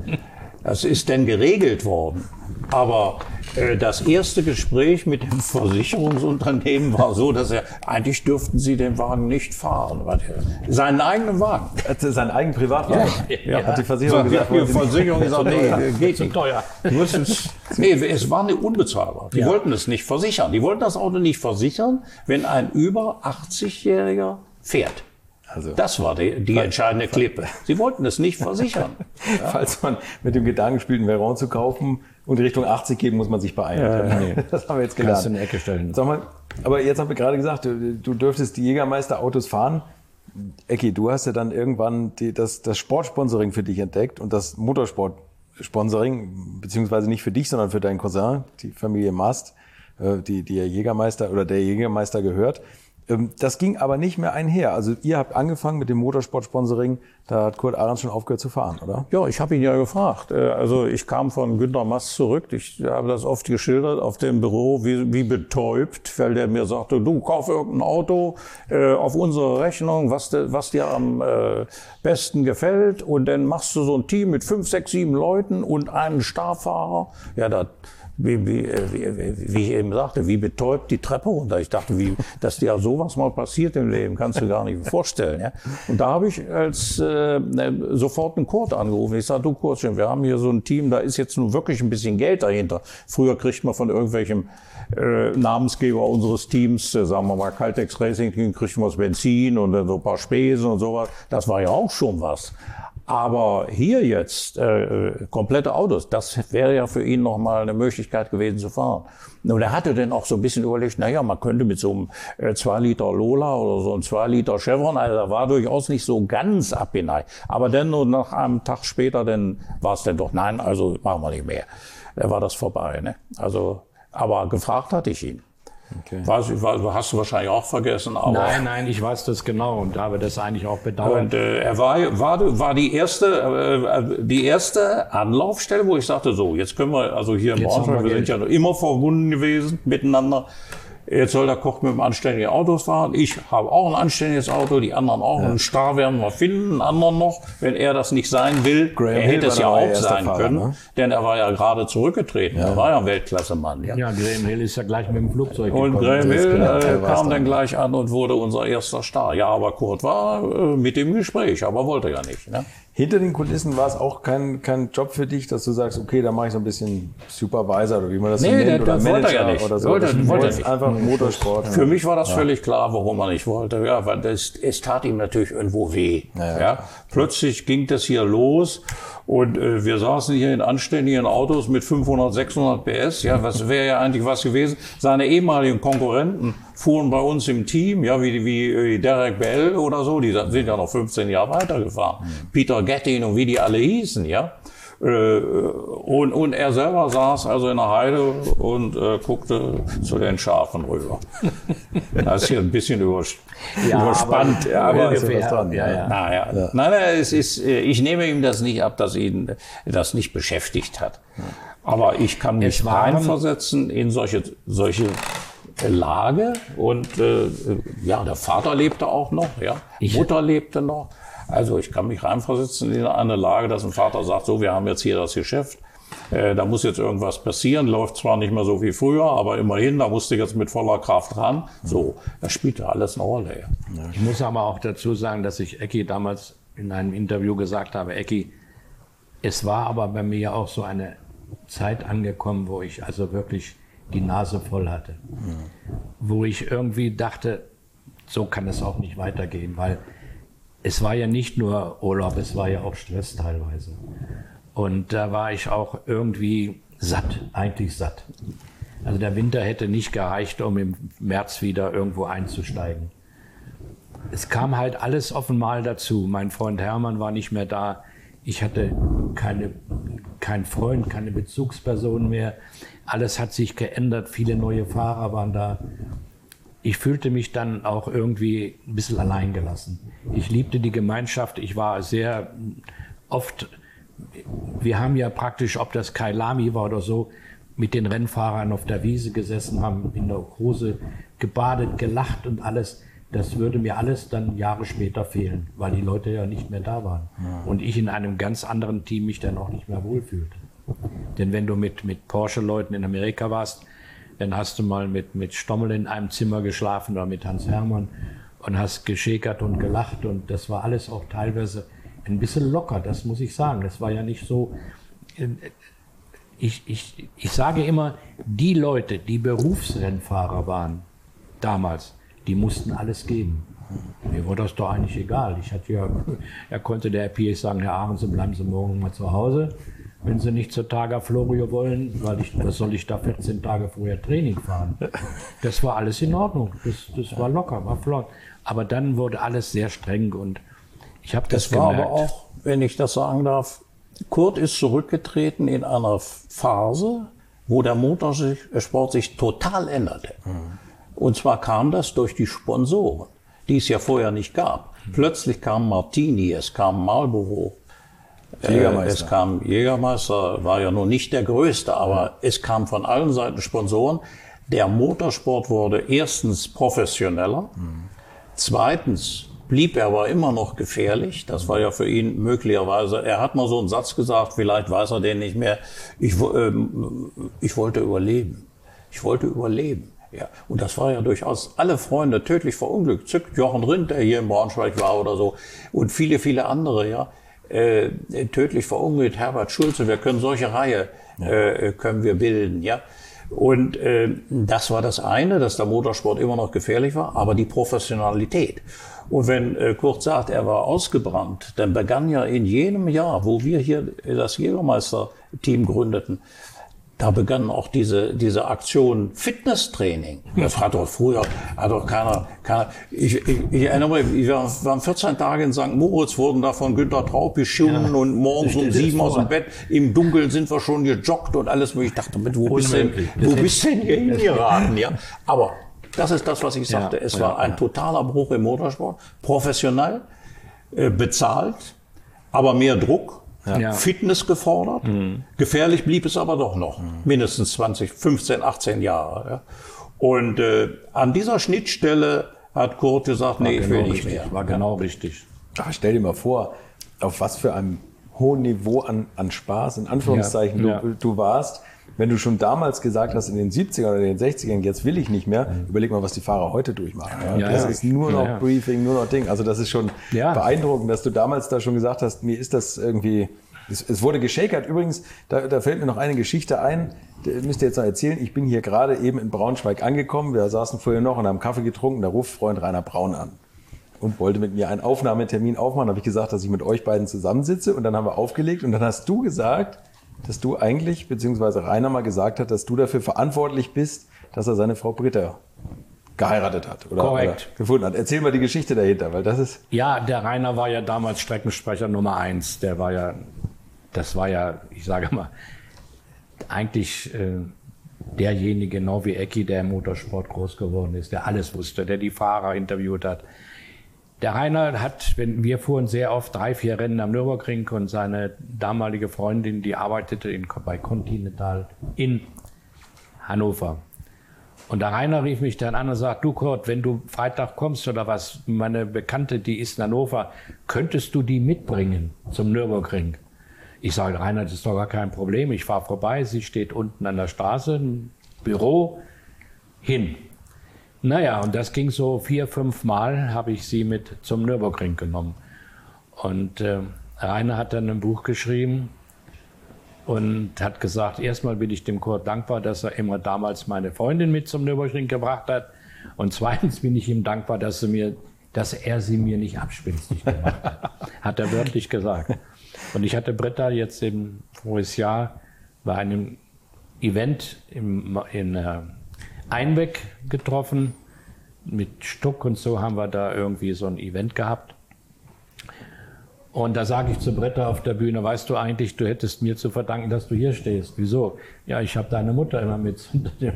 Das ist denn geregelt worden. Aber äh, das erste Gespräch mit dem Versicherungsunternehmen war so, dass er, eigentlich dürften sie den Wagen nicht fahren. Weil der, seinen eigenen Wagen. Also seinen eigenen Privatwagen? Ja, ja. Hat die Versicherung so, gesagt? Die Versicherung gesagt, nee, geht nicht. Teuer. Es, nee, es war nicht unbezahlbar. Die ja. wollten es nicht versichern. Die wollten das Auto nicht versichern, wenn ein über achtzigjähriger fährt. Also, das war die, die entscheidende Klippe. Sie wollten es nicht versichern. Ja. Falls man mit dem Gedanken spielt, einen Veyron zu kaufen und Richtung achtzig geht, muss man sich beeilen. Ja, nee. Das haben wir jetzt gelernt. Kannst du in die Ecke stellen. Sag mal, aber jetzt haben wir gerade gesagt, du, du dürftest die Jägermeister-Autos fahren. Ecki, du hast ja dann irgendwann die, das, das Sportsponsoring für dich entdeckt und das Motorsport-Sponsoring, beziehungsweise nicht für dich, sondern für deinen Cousin, die Familie Mast, die, die Jägermeister oder der Jägermeister gehört. Das ging aber nicht mehr einher. Also ihr habt angefangen mit dem Motorsport-Sponsoring, da hat Kurt Ahrens schon aufgehört zu fahren, oder? Ja, ich habe ihn ja gefragt. Also ich kam von Günter Mast zurück, ich habe das oft geschildert auf dem Büro, wie, wie betäubt, weil der mir sagte, du kauf irgendein Auto äh, auf unsere Rechnung, was, de, was dir am äh, besten gefällt, und dann machst du so ein Team mit fünf, sechs, sieben Leuten und einen Starfahrer. Ja, da Wie, wie, wie, wie ich eben sagte, wie betäubt die Treppe runter. Ich dachte, wie, dass dir sowas mal passiert im Leben, kannst du gar nicht vorstellen. Ja? Und da habe ich als äh, sofort einen Kurt angerufen. Ich sage, du Kurtchen, wir haben hier so ein Team, da ist jetzt nun wirklich ein bisschen Geld dahinter. Früher kriegt man von irgendwelchem äh, Namensgeber unseres Teams, äh, sagen wir mal Caltex Racing, kriegt man das Benzin und dann so ein paar Spesen und sowas. Das war ja auch schon was. Aber hier jetzt äh, komplette Autos, das wäre ja für ihn nochmal eine Möglichkeit gewesen zu fahren. Und er hatte dann auch so ein bisschen überlegt, naja, man könnte mit so einem äh, zwei Liter Lola oder so einem zwei Liter Chevron, also da war durchaus nicht so ganz abgeneigt. Aber dann nur nach einem Tag später, dann war es dann doch, nein, also machen wir nicht mehr. Da war das vorbei. Ne? Also, aber gefragt hatte ich ihn. Okay. Weiß, hast du wahrscheinlich auch vergessen. Aber nein, nein, ich weiß das genau und habe das eigentlich auch bedauert. Und äh, er war, war, war die erste, äh, die erste Anlaufstelle, wo ich sagte, so, jetzt können wir, also hier im Braunschweig, wir sind ja noch immer verbunden gewesen miteinander. Jetzt soll der Koch mit einem anständigen Auto fahren. Ich habe auch ein anständiges Auto, die anderen auch. Ja. Einen Star werden wir finden, einen anderen noch, wenn er das nicht sein will. Graham er hätte es ja auch sein Fahrer, können, ne? Denn er war ja gerade zurückgetreten. Ja. Er war ja ein Weltklassemann. Ja. ja, Graham Hill ist ja gleich mit dem Flugzeug und gekommen. Und Graham Hill äh, kam dann gleich an und wurde unser erster Star. Ja, aber Kurt war äh, mit dem Gespräch, aber wollte ja nicht. Ne? Hinter den Kulissen war es auch kein, kein Job für dich, dass du sagst, okay, da mache ich so ein bisschen Supervisor oder wie man das nee, so nennt, der, oder Manager Manager ja nicht. oder so. Wollte, das wollte nicht. Einfach Motorsport. Für mich war das ja. völlig klar, warum er nicht wollte. Ja, weil das, es tat ihm natürlich irgendwo weh. Ja, ja. Ja. Plötzlich ging das hier los und äh, wir saßen hier in anständigen Autos mit fünfhundert, sechshundert P S. Ja, was wäre ja eigentlich was gewesen? Seine ehemaligen Konkurrenten fuhren bei uns im Team, ja, wie, wie Derek Bell oder so, die sind ja noch fünfzehn Jahre weitergefahren. Mhm. Peter Gettin und wie die alle hießen, ja. Äh, und, und er selber saß also in der Heide und äh, guckte zu den Schafen rüber. Das ist hier ein bisschen über, ja, überspannt. Aber, aber ist ja dran. Ja, ja. Na, ja. Ja. Nein, nein, es ist, ich nehme ihm das nicht ab, dass ihn das nicht beschäftigt hat. Aber ich kann mich reinversetzen in solche, solche Lage und äh, ja, der Vater lebte auch noch, ja, ich Mutter lebte noch. Also ich kann mich reinversetzen in eine Lage, dass ein Vater sagt, so, wir haben jetzt hier das Geschäft, äh, da muss jetzt irgendwas passieren, läuft zwar nicht mehr so wie früher, aber immerhin, da musste ich jetzt mit voller Kraft ran. So, das spielte alles eine Rolle. Ja. Ich muss aber auch dazu sagen, dass ich Ecki damals in einem Interview gesagt habe, Ecki, es war aber bei mir auch so eine Zeit angekommen, wo ich also wirklich die Nase voll hatte. Ja. Wo ich irgendwie dachte, so kann es auch nicht weitergehen, weil es war ja nicht nur Urlaub, es war ja auch Stress teilweise. Und da war ich auch irgendwie satt, eigentlich satt. Also der Winter hätte nicht gereicht, um im März wieder irgendwo einzusteigen. Es kam halt alles auf einmal dazu. Mein Freund Hermann war nicht mehr da. Ich hatte keine, keinen Freund, keine Bezugsperson mehr. Alles hat sich geändert. Viele neue Fahrer waren da. ich fühlte mich dann auch irgendwie ein bisschen alleingelassen. Ich liebte die Gemeinschaft, ich war sehr oft, wir haben ja praktisch, ob das Kailami war oder so, mit den Rennfahrern auf der Wiese gesessen, haben in der Hose gebadet, gelacht und alles. Das würde mir alles dann Jahre später fehlen, weil die Leute ja nicht mehr da waren. Ja. Und ich in einem ganz anderen Team mich dann auch nicht mehr wohlfühlte. Denn wenn du mit, mit Porsche-Leuten in Amerika warst, dann hast du mal mit, mit Stommel in einem Zimmer geschlafen oder mit Hans Hermann und hast geschäkert und gelacht. Und das war alles auch teilweise ein bisschen locker, das muss ich sagen. Das war ja nicht so... Ich, ich, ich sage immer, die Leute, die Berufsrennfahrer waren damals, die mussten alles geben. Mir war das doch eigentlich egal. Ich hatte ja, er konnte der P S sagen, Herr Ahrensen, bleiben Sie morgen mal zu Hause, wenn Sie nicht zur Targa Florio wollen, weil ich, was soll ich da vierzehn Tage vorher Training fahren? Das war alles in Ordnung, das, das war locker, war flott. Aber dann wurde alles sehr streng und ich habe das, das war gemerkt. Aber auch, wenn ich das sagen darf, Kurt ist zurückgetreten in einer Phase, wo der Motorsport sich total änderte. Mhm. Und zwar kam das durch die Sponsoren, die es ja vorher nicht gab. Mhm. Plötzlich kam Martini, es kam Marlboro, Jägermeister. Äh, es kam Jägermeister, war ja nun nicht der größte, aber mhm. es kam von allen Seiten Sponsoren. Der Motorsport wurde erstens professioneller, mhm. zweitens blieb er aber immer noch gefährlich. Das war ja für ihn möglicherweise, er hat mal so einen Satz gesagt, vielleicht weiß er den nicht mehr, ich, ähm, ich wollte überleben. Ich wollte überleben. Ja, und das war ja durchaus alle Freunde tödlich verunglückt. Zückt Jochen Rindt, der hier in Braunschweig war oder so, und viele, viele andere, ja, äh, tödlich verunglückt. Herbert Schulze, wir können solche Reihe, äh, können wir bilden, ja. Und äh, das war das eine, dass der Motorsport immer noch gefährlich war, aber die Professionalität. Und wenn äh, Kurt sagt, er war ausgebrannt, dann begann ja in jenem Jahr, wo wir hier das Jägermeister-Team gründeten, da begann auch diese, diese Aktion Fitnesstraining. Das hat doch früher, hat doch keiner, keiner, ich, ich, ich erinnere mich, wir waren vierzehn Tage in Sankt Moritz, wurden da von Günter Traub beschimpft, ja, und morgens um sieben aus dem Bett, im Dunkeln sind wir schon gejoggt und alles. Ich dachte, wo bist denn, wo bist denn hier hingeraten, ja? Aber das ist das, was ich sagte. Ja, es war ja, ein totaler Bruch im Motorsport, professionell, äh, bezahlt, aber mehr Druck. Ja. Fitness gefordert. Mhm. Gefährlich blieb es aber doch noch. Mhm. Mindestens zwanzig, fünfzehn, achtzehn Jahre. Ja. Und äh, an dieser Schnittstelle hat Kurt gesagt, war nee, ich will nicht richtig, mehr. War genau richtig. Ach, stell dir mal vor, auf was für einem hohen Niveau an, an Spaß, in Anführungszeichen, ja. Du, ja. du warst. Wenn du schon damals gesagt hast, in den siebzigern oder den sechzigern, jetzt will ich nicht mehr, mhm. überleg mal, was die Fahrer heute durchmachen. Ja, ja, das ja. ist nur noch ja. Briefing, nur noch Ding. Also das ist schon ja. beeindruckend, dass du damals da schon gesagt hast, mir ist das irgendwie, es, es wurde geschakert. Übrigens, da, da fällt mir noch eine Geschichte ein, die müsst ihr jetzt noch erzählen. Ich bin hier gerade eben in Braunschweig angekommen, wir saßen vorher noch und haben Kaffee getrunken, da ruft Freund Rainer Braun an und wollte mit mir einen Aufnahmetermin aufmachen. Da habe ich gesagt, dass ich mit euch beiden zusammensitze, und dann haben wir aufgelegt und dann hast du gesagt, dass du eigentlich, beziehungsweise Rainer mal gesagt hat, dass du dafür verantwortlich bist, dass er seine Frau Britta geheiratet hat oder, oder gefunden hat. Erzähl mal die Geschichte dahinter, weil das ist... Ja, der Rainer war ja damals Streckensprecher Nummer eins. Der war ja, das war ja, ich sage mal, eigentlich äh, derjenige, genau wie Ecki, der im Motorsport groß geworden ist, der alles wusste, der die Fahrer interviewt hat. Der Rainer hat, wenn wir fuhren sehr oft drei, vier Rennen am Nürburgring, und seine damalige Freundin, die arbeitete in, bei Continental in Hannover. Und der Rainer rief mich dann an und sagt, du Kurt, wenn du Freitag kommst oder was, meine Bekannte, die ist in Hannover, könntest du die mitbringen zum Nürburgring? Ich sage, Rainer, das ist doch gar kein Problem, ich fahre vorbei, sie steht unten an der Straße, im Büro, hin. Naja, und das ging so vier, fünf Mal, habe ich sie mit zum Nürburgring genommen. Und äh, Rainer hat dann ein Buch geschrieben und hat gesagt, erstmal bin ich dem Kurt dankbar, dass er immer damals meine Freundin mit zum Nürburgring gebracht hat. Und zweitens bin ich ihm dankbar, dass er, mir, dass er sie mir nicht abspinstig gemacht hat. Hat er wörtlich gesagt. Und ich hatte Britta jetzt im voriges Jahr bei einem Event im, in äh, Einbeck getroffen. Mit Stuck und so haben wir da irgendwie so ein Event gehabt. Und da sage ich zu Bretter auf der Bühne, weißt du eigentlich, du hättest mir zu verdanken, dass du hier stehst. Wieso? Ja, ich habe deine Mutter immer mit,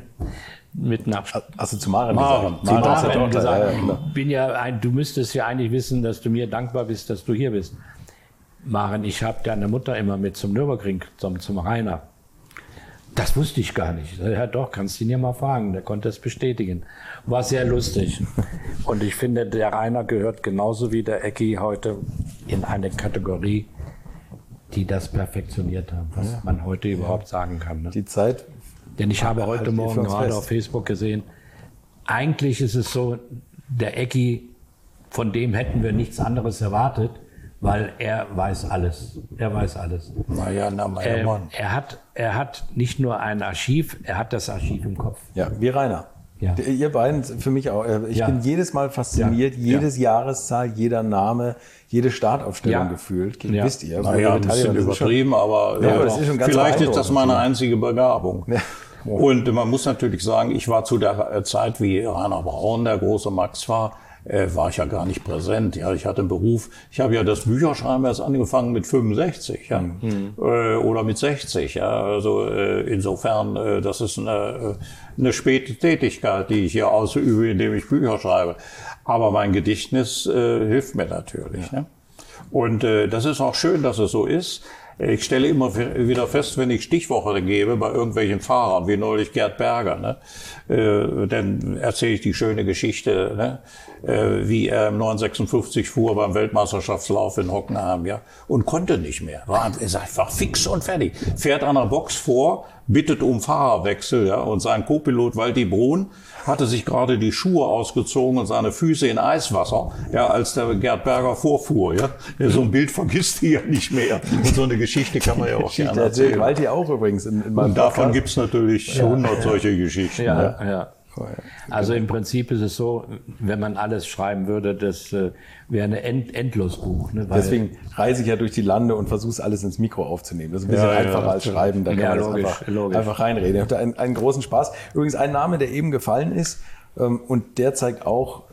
mit nach. Hast du zu Maren Maren, gesagt? zu Maren Maren Maren gesagt, ja, ja, bin ja ein, du müsstest ja eigentlich wissen, dass du mir dankbar bist, dass du hier bist. Maren, ich habe deine Mutter immer mit zum Nürburgring, zum, zum Rainer. Das wusste ich gar nicht. Ja doch, kannst du ihn ja mal fragen, der konnte es bestätigen. War sehr lustig. Und ich finde, der Rainer gehört genauso wie der Ecki heute in eine Kategorie, die das perfektioniert haben, was ja. man heute überhaupt sagen kann. Ne? Die Zeit. Denn ich habe heute Morgen gerade auf Facebook gesehen, eigentlich ist es so, der Ecki, von dem hätten wir nichts anderes erwartet, weil er weiß alles. Er weiß alles. Naja, na, mein äh, Mann. Er hat, er hat nicht nur ein Archiv, er hat das Archiv im Kopf. Ja, wie Rainer. Ja. Ihr beiden, für mich auch. Ich ja. bin jedes Mal fasziniert, ja. jedes ja. Jahreszahl, jeder Name, jede Startaufstellung ja. gefühlt. Ja. Wisst ihr? Naja, ein bisschen übertrieben, aber, ja, ja, aber das ist schon ganz vielleicht ist das meine einzige Begabung. Ja. Und man muss natürlich sagen, ich war zu der Zeit, wie Rainer Braun, der große Max war, Äh, war ich ja gar nicht präsent. Ja, ich hatte einen Beruf. Ich habe ja das Bücherschreiben erst angefangen mit fünfundsechzig, ja, mhm. äh, oder mit sechzig. Ja, also äh, insofern, äh, das ist eine, eine späte Tätigkeit, die ich hier ausübe, indem ich Bücher schreibe. Aber mein Gedächtnis äh, hilft mir natürlich. Ja. Ne? Und äh, das ist auch schön, dass es so ist. Ich stelle immer wieder fest, wenn ich Stichworte gebe bei irgendwelchen Fahrern, wie neulich Gerd Berger, ne? äh, dann erzähle ich die schöne Geschichte, ne? äh, wie er im neunhundertsechsundfünfzig fuhr beim Weltmeisterschaftslauf in Hockenheim, ja, und konnte nicht mehr. War, er ist einfach fix und fertig. Fährt an der Box vor, bittet um Fahrerwechsel, ja, und sein Co-Pilot Walti Brun hatte sich gerade die Schuhe ausgezogen und seine Füße in Eiswasser, ja, als der Gerd Berger vorfuhr, ja. So ein Bild vergisst die ja nicht mehr. Und so eine Geschichte kann man ja auch gerne erzählen. Walti auch übrigens in, in meinem Und davon Podcast. Gibt's natürlich ja, hundert ja. solche Geschichten. Ja, ja. ja. Also im Prinzip ist es so, wenn man alles schreiben würde, das äh, wäre ein End Endlosbuch. Ne? Weil Deswegen reise ich ja durch die Lande und versuche es alles ins Mikro aufzunehmen. Das ist ein bisschen ja, einfacher ja, als schreiben, da kann ja, man logisch, einfach, logisch. einfach reinreden. Ich habe da einen, einen großen Spaß. Übrigens ein Name, der eben gefallen ist ähm, und der zeigt auch,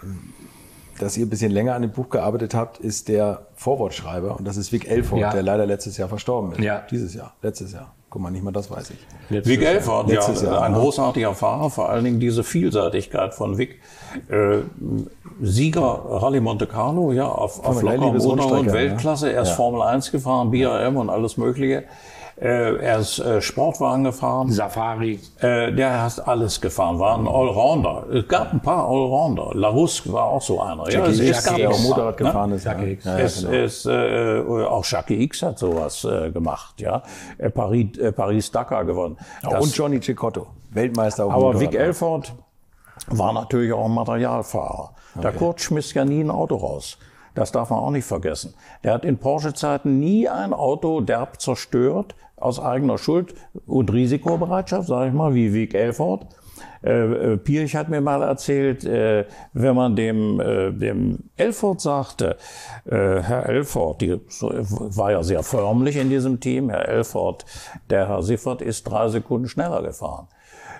dass ihr ein bisschen länger an dem Buch gearbeitet habt, ist der Vorwortschreiber und das ist Vic Elford, ja. der leider letztes Jahr verstorben ist. Ja. Dieses Jahr, letztes Jahr. Guck mal, nicht mal das weiß ich. Letztes Vic Elford, ja, Jahr, ein großartiger Fahrer, vor allen Dingen diese Vielseitigkeit von Vic. Äh, Sieger Rallye Monte Carlo, ja, auf, auf lockerem Untergrund, Weltklasse. Er ist ja. Formel eins gefahren, B R M und alles Mögliche. Äh, er ist äh, Sportwagen gefahren. Safari. Äh, der hat alles gefahren, war ein Allrounder. Es gab ein paar Allrounder. Larousse war auch so einer. Jackie ja, X, der auch Motorrad gefahren ist. Jackie X. Ja, ja, es, genau. es, äh, auch Jackie X hat sowas äh, gemacht. Ja, äh, Paris, äh, Paris-Dakar gewonnen. Das, und Johnny Cecotto, Weltmeister auf Aber Motorrad. Vic Elford war natürlich auch ein Materialfahrer. Okay. Der Kurt schmiss ja nie ein Auto raus. Das darf man auch nicht vergessen. Der hat in Porsche-Zeiten nie ein Auto derb zerstört, aus eigener Schuld und Risikobereitschaft, sage ich mal, wie Vic Elford. Äh, Pirch hat mir mal erzählt, äh, wenn man dem, äh, dem Elford sagte, äh, Herr Elford, die so, war ja sehr förmlich in diesem Team, Herr Elford, der Herr Siffert ist drei Sekunden schneller gefahren.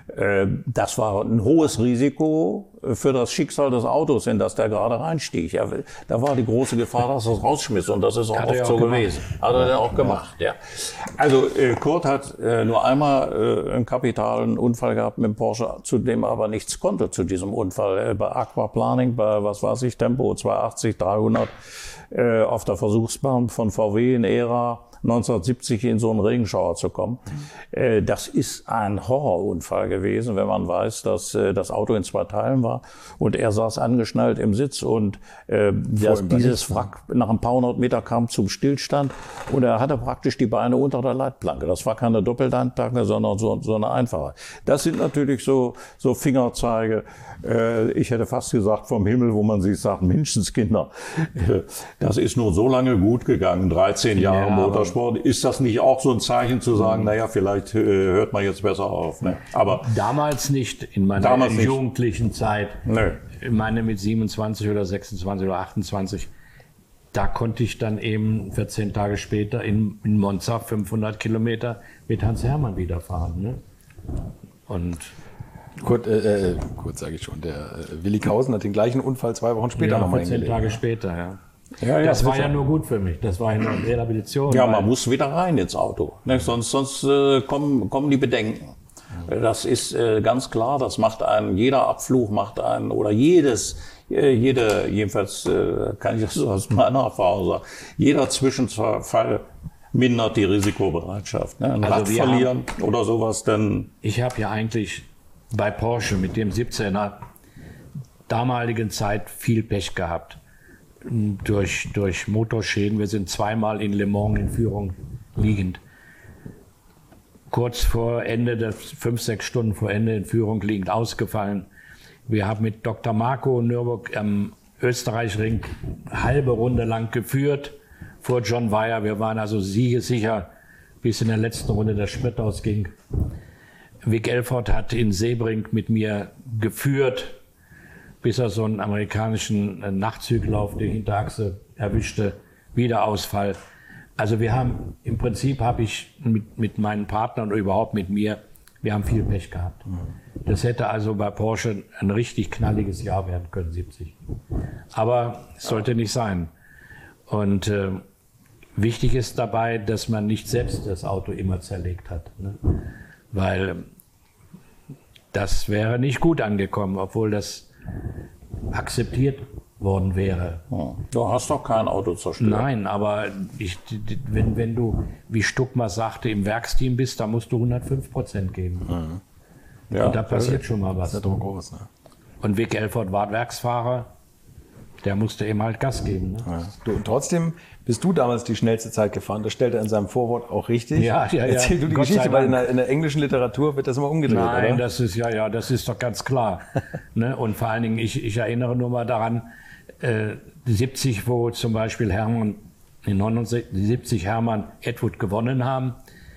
Das war ein hohes Risiko für das Schicksal des Autos, in das der gerade reinstieg. Ja, da war die große Gefahr, dass er es rausschmiss. Und das ist auch oft so gewesen. Hat er dann auch gemacht, ja. Also Kurt hat nur einmal einen kapitalen Unfall gehabt mit dem Porsche, zu dem er aber nichts konnte, zu diesem Unfall. Bei Aquaplaning, bei, was weiß ich, Tempo zweihundertachtzig, dreihundert, auf der Versuchsbahn von V W in Ära, neunzehnhundertsiebzig in so einen Regenschauer zu kommen. Mhm. Das ist ein Horrorunfall gewesen, wenn man weiß, dass das Auto in zwei Teilen war und er saß angeschnallt im Sitz und äh, das, dieses Wrack nach ein paar hundert Meter kam zum Stillstand und er hatte praktisch die Beine unter der Leitplanke. Das war keine Doppelleitplanke, sondern so, so eine einfache. Das sind natürlich so, so Fingerzeige, äh, ich hätte fast gesagt vom Himmel, wo man sich sagt, Menschenskinder. Das ist nur so lange gut gegangen, dreizehn Jahre ja, Motorsport. Ist das nicht auch so ein Zeichen zu sagen, naja, vielleicht äh, hört man jetzt besser auf? Ne? Aber damals nicht, in meiner damals jugendlichen nicht. Zeit. Nö. Ich meine mit siebenundzwanzig oder sechsundzwanzig oder achtundzwanzig, da konnte ich dann eben vierzehn Tage später in, in Monza fünfhundert Kilometer mit Hans Hermann wieder fahren. Ne? Und Kurt, äh, äh, Kurt sage ich schon, der äh, Willi Kausen hat den gleichen Unfall zwei Wochen später ja, nochmal hingelegt. vierzehn Tage ja. später, ja. Ja, ja, das war sicher. ja nur gut für mich. Das war ja nur Rehabilitation. Ja, weil- man muss wieder rein ins Auto. Ne? Sonst, sonst äh, kommen, kommen die Bedenken. Das ist äh, ganz klar, das macht einen, jeder Abflug macht einen, oder jedes, äh, jede, jedenfalls äh, kann ich das so aus meiner Erfahrung sagen, jeder Zwischenfall mindert die Risikobereitschaft. Ne? Ein Also Rad wir verlieren oder sowas, dann... Ich habe ja eigentlich bei Porsche mit dem siebzehner damaligen Zeit viel Pech gehabt. Durch, durch Motorschäden. Wir sind zweimal in Le Mans in Führung liegend. Kurz vor Ende, der, fünf, sechs Stunden vor Ende in Führung liegend ausgefallen. Wir haben mit Doktor Marco Nürburg am Österreichring halbe Runde lang geführt vor John Wyer. Wir waren also siegessicher, bis in der letzten Runde der Sprit ausging. Vic Elford hat in Sebring mit mir geführt, bis er so einen amerikanischen Nachtzügel auf die Hinterachse erwischte. Wieder Ausfall. Also wir haben, im Prinzip habe ich mit, mit meinen Partnern oder überhaupt mit mir, wir haben viel Pech gehabt. Das hätte also bei Porsche ein richtig knalliges Jahr werden können, siebzig. Aber es sollte nicht sein. Und äh, wichtig ist dabei, dass man nicht selbst das Auto immer zerlegt hat. Ne? Weil das wäre nicht gut angekommen, obwohl das akzeptiert worden wäre. Du hast doch kein Auto zerstört. Nein, aber ich, wenn, wenn du, wie Stuck mal sagte, im Werksteam bist, da musst du hundertfünf Prozent geben. Mhm. Ja, und da passiert schon mal was. Das ist ja doch groß, ne? Und Vic Elford war Werksfahrer, der musste eben halt Gas geben. Ne? Ja. Du, und trotzdem bist du damals die schnellste Zeit gefahren. Das stellt er in seinem Vorwort auch richtig. Ja, ja, ja. Erzähl du die Gott sei Geschichte, weil in Dank. der, in der englischen Literatur wird das immer umgedreht, Nein, oder? das ist ja, ja, das ist doch ganz klar. Ne? Und vor allen Dingen, ich, ich erinnere nur mal daran, äh, siebzig, wo zum Beispiel Hermann, in neunundsiebzig Hermann Edward gewonnen haben.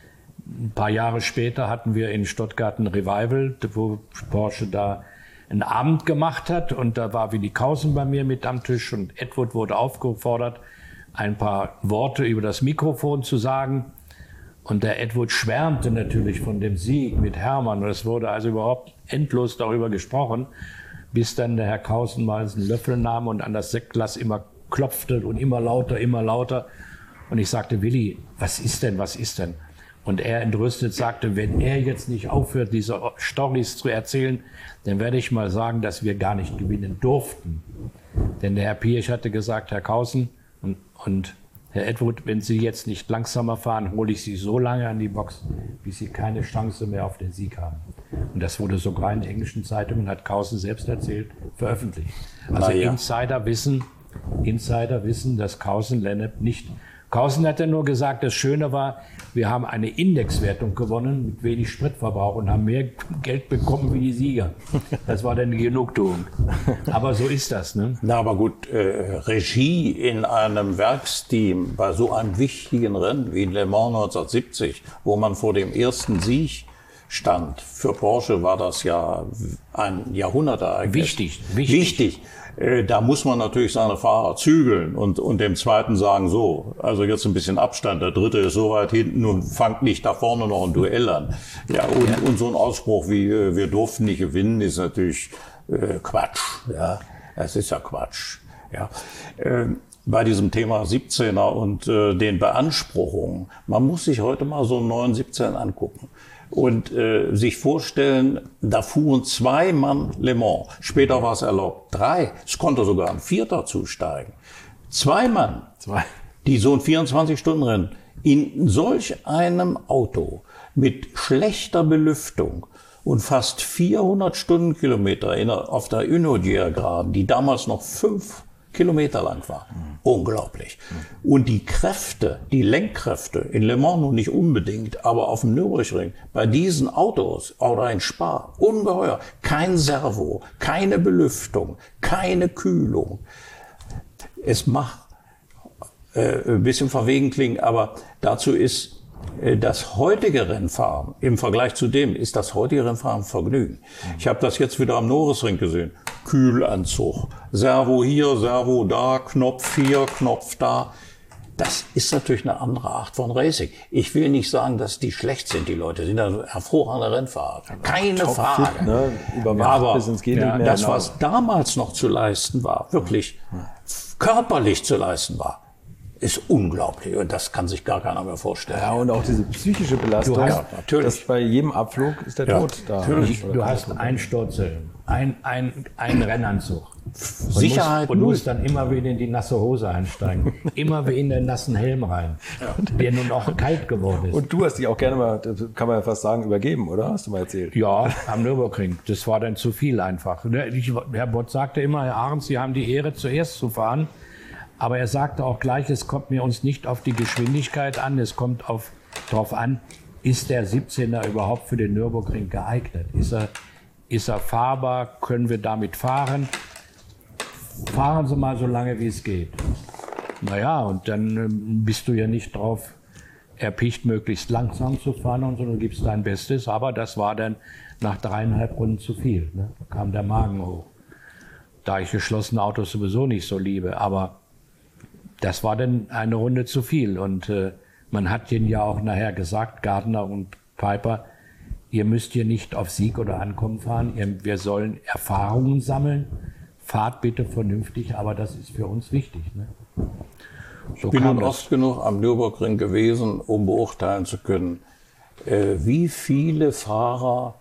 Ein paar Jahre später hatten wir in Stuttgart ein Revival, wo Porsche da einen Abend gemacht hat. Und da war Willi Kausen bei mir mit am Tisch und Edward wurde aufgefordert, ein paar Worte über das Mikrofon zu sagen. Und der Edward schwärmte natürlich von dem Sieg mit Hermann. Und es wurde also überhaupt endlos darüber gesprochen, bis dann der Herr Kausen mal einen Löffel nahm und an das Sektglas immer klopfte und immer lauter, immer lauter. Und ich sagte, Willi, was ist denn, was ist denn? Und er entrüstet sagte, wenn er jetzt nicht aufhört, diese Storys zu erzählen, dann werde ich mal sagen, dass wir gar nicht gewinnen durften. Denn der Herr Piech hatte gesagt, Herr Kausen und, und Herr Edward, wenn Sie jetzt nicht langsamer fahren, hole ich Sie so lange an die Box, bis Sie keine Chance mehr auf den Sieg haben. Und das wurde sogar in den englischen Zeitungen, hat Kausen selbst erzählt, veröffentlicht. Also ja. Insider wissen, Insider wissen, dass Kausen Lennep nicht... Kausen hat ja nur gesagt, das Schöne war, wir haben eine Indexwertung gewonnen mit wenig Spritverbrauch und haben mehr Geld bekommen wie die Sieger. Das war dann die Genugtuung. Aber so ist das, ne? Na, aber gut, äh, Regie in einem Werksteam bei so einem wichtigen Rennen wie in Le Mans neunzehnhundertsiebzig, wo man vor dem ersten Sieg stand. Für Porsche war das ja ein Jahrhundertereignis. Wichtig, wichtig. Wichtig. Äh, da muss man natürlich seine Fahrer zügeln und, und dem zweiten sagen, so, also jetzt ein bisschen Abstand, der dritte ist so weit hinten und fangt nicht da vorne noch ein Duell an. Ja, und, ja. und so ein Ausspruch wie, äh, wir durften nicht gewinnen, ist natürlich äh, Quatsch. Ja, es ist ja Quatsch. Ja. Äh, bei diesem Thema siebzehner und äh, den Beanspruchungen, man muss sich heute mal so einen neuen siebzehn angucken. Und äh, sich vorstellen, da fuhren zwei Mann Le Mans. Später war es erlaubt drei. Es konnte sogar ein Vierter zusteigen. Zwei Mann, Zwei. die so ein vierundzwanzig-Stunden-Rennen in solch einem Auto mit schlechter Belüftung und fast vierhundert Stundenkilometer in, auf der Unodier-Graben, die damals noch fünf Kilometer lang war. Mhm. Unglaublich. Mhm. Und die Kräfte, die Lenkkräfte, in Le Mans nun nicht unbedingt, aber auf dem Nürburgring, bei diesen Autos oder in Spa, ungeheuer. Kein Servo, keine Belüftung, keine Kühlung. Es macht äh, ein bisschen verwegen klingen, aber dazu ist das heutige Rennfahren, im Vergleich zu dem, ist das heutige Rennfahren Vergnügen. Ich habe das jetzt wieder am Norrisring gesehen. Kühlanzug, Servo hier, Servo da, Knopf hier, Knopf da. Das ist natürlich eine andere Art von Racing. Ich will nicht sagen, dass die schlecht sind, die Leute. Die sind also hervorragende Rennfahrer. Keine Top Frage. Fit, ne? Überwacht Aber bis ins geht ja, nicht mehr. das, Genau. was damals noch zu leisten war, wirklich körperlich zu leisten war, ist unglaublich. Und das kann sich gar keiner mehr vorstellen. Ja, und auch diese psychische Belastung. Du hast- ja, natürlich. Das bei jedem Abflug ist der Ja, Tod da. natürlich. Du hast einen Sturzhelm, ein, ein, einen Rennanzug. Und Sicherheit musst, und null. musst dann immer wieder in die nasse Hose einsteigen. Immer wieder in den nassen Helm rein, der nun auch kalt geworden ist. Und du hast dich auch gerne mal, das kann man ja fast sagen, übergeben, oder? Hast du mal erzählt? Ja, am Nürburgring. Das war dann zu viel einfach. Ich, Herr Bott sagte immer, Herr Ahrens, Sie haben die Ehre, zuerst zu fahren. Aber er sagte auch gleich, es kommt mir uns nicht auf die Geschwindigkeit an, es kommt auf, darauf an, ist der siebzehner überhaupt für den Nürburgring geeignet? Ist er, ist er fahrbar? Können wir damit fahren? Fahren Sie mal so lange, wie es geht. Naja, und dann ähm, bist du ja nicht drauf erpicht, möglichst langsam zu fahren und so, du gibst dein Bestes. Aber das war dann nach dreieinhalb Runden zu viel. Ne? Da kam der Magen hoch. Da ich geschlossene Autos sowieso nicht so liebe, aber das war dann eine Runde zu viel. Und äh, man hat denen ja auch nachher gesagt, Gardner und Piper, ihr müsst hier nicht auf Sieg oder Ankommen fahren. Ihr, wir sollen Erfahrungen sammeln. Fahrt bitte vernünftig, aber das ist für uns wichtig. Ne? So Ich bin kam nun das. oft genug am Nürburgring gewesen, um beurteilen zu können, äh, wie viele Fahrer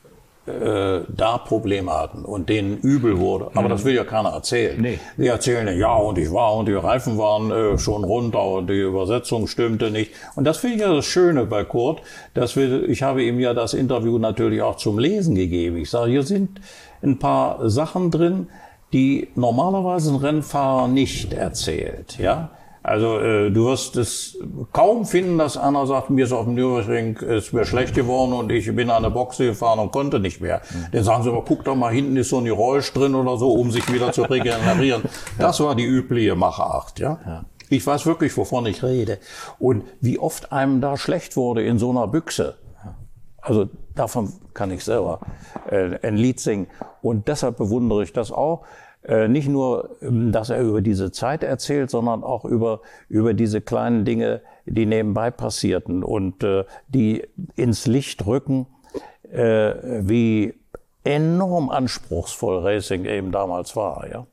äh, da Probleme hatten und denen übel wurde. Aber das will ja keiner erzählen. Nee. Die erzählen, ja, und ich war und die Reifen waren äh, schon runter und die Übersetzung stimmte nicht. Und das finde ich ja das Schöne bei Kurt, dass wir, ich habe ihm ja das Interview natürlich auch zum Lesen gegeben. Ich sage, hier sind ein paar Sachen drin, die normalerweise ein Rennfahrer nicht erzählt, ja. Also äh, du wirst es kaum finden, dass einer sagt, mir ist auf dem Nürburgring, ist mir schlecht geworden und ich bin an der Boxe gefahren und konnte nicht mehr. Mhm. Dann sagen sie immer, guck doch mal, hinten ist so ein Geräusch drin oder so, um sich wieder zu regenerieren. Das war die übliche Machart, ja? Ja. Ich weiß wirklich, wovon ich rede. Und wie oft einem da schlecht wurde in so einer Büchse. Also davon kann ich selber äh, ein Lied singen. Und deshalb bewundere ich das auch. Äh, nicht nur, dass er über diese Zeit erzählt, sondern auch über, über diese kleinen Dinge, die nebenbei passierten und äh, die ins Licht rücken, äh, wie enorm anspruchsvoll Racing eben damals war. Ja?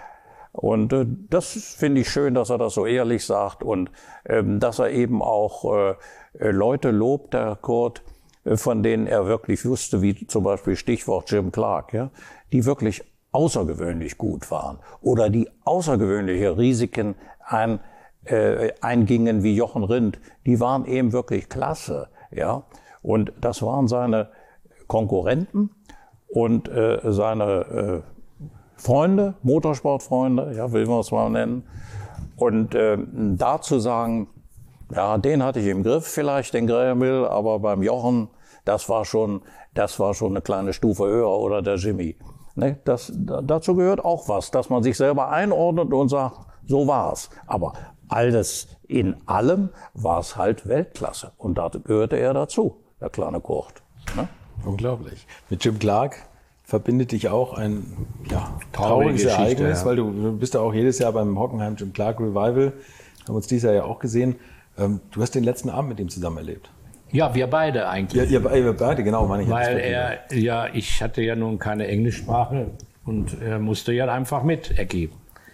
Und äh, das finde ich schön, dass er das so ehrlich sagt und ähm, dass er eben auch äh, Leute lobt, der Kurt, von denen er wirklich wusste, wie zum Beispiel Stichwort Jim Clark, ja, die wirklich außergewöhnlich gut waren oder die außergewöhnliche Risiken ein, äh, eingingen wie Jochen Rindt, die waren eben wirklich klasse, ja. Und das waren seine Konkurrenten und äh, seine äh, Freunde, Motorsportfreunde, ja, will man es mal nennen. Und äh, da zu sagen, ja, den hatte ich im Griff vielleicht, den Graham-Hill, aber beim Jochen, das war schon, das war schon eine kleine Stufe höher oder der Jimmy. Ne, das, dazu gehört auch was, dass man sich selber einordnet und sagt, so war's. Aber alles in allem war es halt Weltklasse. Und da gehörte er dazu, der kleine Kurt. Ne? Unglaublich. Mit Jim Clark verbindet dich auch ein ja, trauriges Geschichte, Ereignis, ja. weil du, du bist ja auch jedes Jahr beim Hockenheim Jim Clark Revival. Haben uns dieses Jahr ja auch gesehen. Ähm, du hast den letzten Abend mit ihm zusammen erlebt. Ja, wir beide eigentlich. Ja, ihr, ihr beide, genau, meine ich. Weil jetzt er, ja, ich hatte ja nun keine Englischsprache und er musste ja einfach mit ergeben.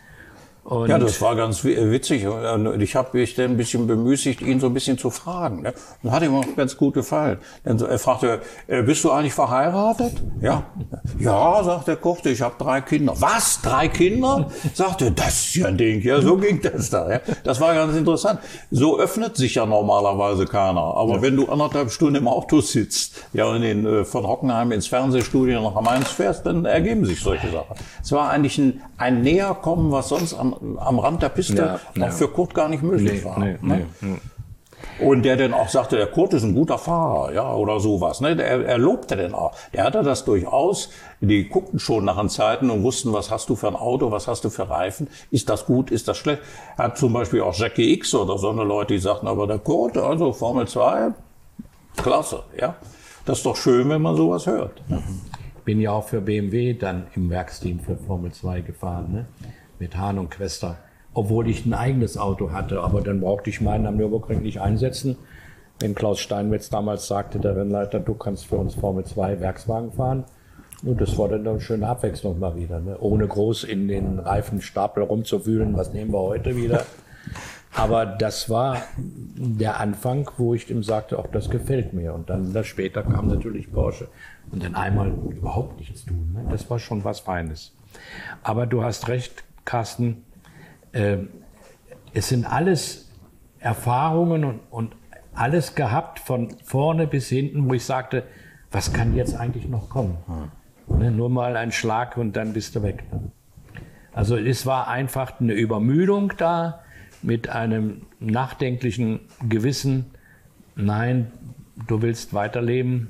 Und Ja, das war ganz witzig. Und ich habe mich dann ein bisschen bemüßigt, ihn so ein bisschen zu fragen. Ne? Und hat ihm auch ganz gut gefallen. Dann so, er fragte, äh, bist du eigentlich verheiratet? Ja. Ja, sagt der Kurt, ich habe drei Kinder. Was? Drei Kinder? Sagte, das ist ja ein Ding. Ja, so ging das da. Ja? Das war ganz interessant. So öffnet sich ja normalerweise keiner. Aber ja. wenn du anderthalb Stunden im Auto sitzt, ja, und in, äh, von Hockenheim ins Fernsehstudio nach Mainz fährst, dann ergeben sich solche Sachen. Es war eigentlich ein, ein Näherkommen, was sonst am am Rand der Piste Ja, auch ja. für Kurt gar nicht möglich Nee, war. nee, ne? nee. Und der dann auch sagte, der Kurt ist ein guter Fahrer, ja, oder sowas. Ne? Der, er lobte den auch. Der hatte das durchaus. Die guckten schon nach den Zeiten und wussten, was hast du für ein Auto, was hast du für Reifen, ist das gut, ist das schlecht. Hat zum Beispiel auch Jackie X oder so eine Leute, die sagten, aber der Kurt, also Formel zwei, klasse, ja. Das ist doch schön, wenn man sowas hört. Mhm. Bin ja auch für B M W dann im Werksteam für Formel zwei gefahren, ne? Mit Hahn und Quester. Obwohl ich ein eigenes Auto hatte, aber dann brauchte ich meinen am Nürburgring nicht einsetzen. Wenn Klaus Steinmetz damals sagte, der Rennleiter, du kannst für uns Formel zwei Werkswagen fahren. Und das war dann eine schöne Abwechslung mal wieder, ne? Ohne groß in den Reifenstapel rumzuwühlen, was nehmen wir heute wieder. Aber das war der Anfang, wo ich ihm sagte, auch das gefällt mir. Und dann das später kam natürlich Porsche. Und dann einmal überhaupt nichts tun. Ne? Das war schon was Feines. Aber du hast recht, Carsten. Äh, es sind alles Erfahrungen und, und alles gehabt von vorne bis hinten, wo ich sagte, was kann jetzt eigentlich noch kommen? Hm. Ne? Nur mal ein Schlag und dann bist du weg. Ne? Also es war einfach eine Übermüdung da. Mit einem nachdenklichen Gewissen, nein, du willst weiterleben.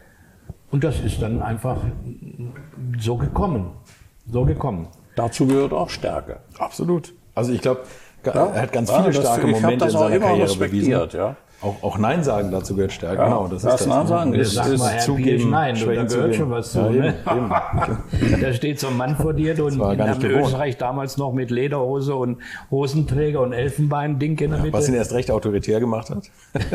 Und das ist dann einfach so gekommen, so gekommen. Dazu gehört auch Stärke. Absolut. Also ich glaube, Ja, er hat ganz ja, viele das- starke ich hab Momente das in auch seiner immer Karriere bewiesen. respektiert, ja. Auch, auch Nein sagen dazu gehört Stärke. Ja, Genau, das das ist das. Nein sagen ne? ist- Sag mal, Herr Piesch, nein, du, da Schwächen gehört zugeben. schon was zu. Ja, Ne? eben, eben. Da steht so ein Mann vor dir, du in, war gar in nicht gewohnt. Österreich damals noch mit Lederhose und Hosenträger und Elfenbein-Ding in der Mitte. Was ihn erst recht autoritär gemacht hat.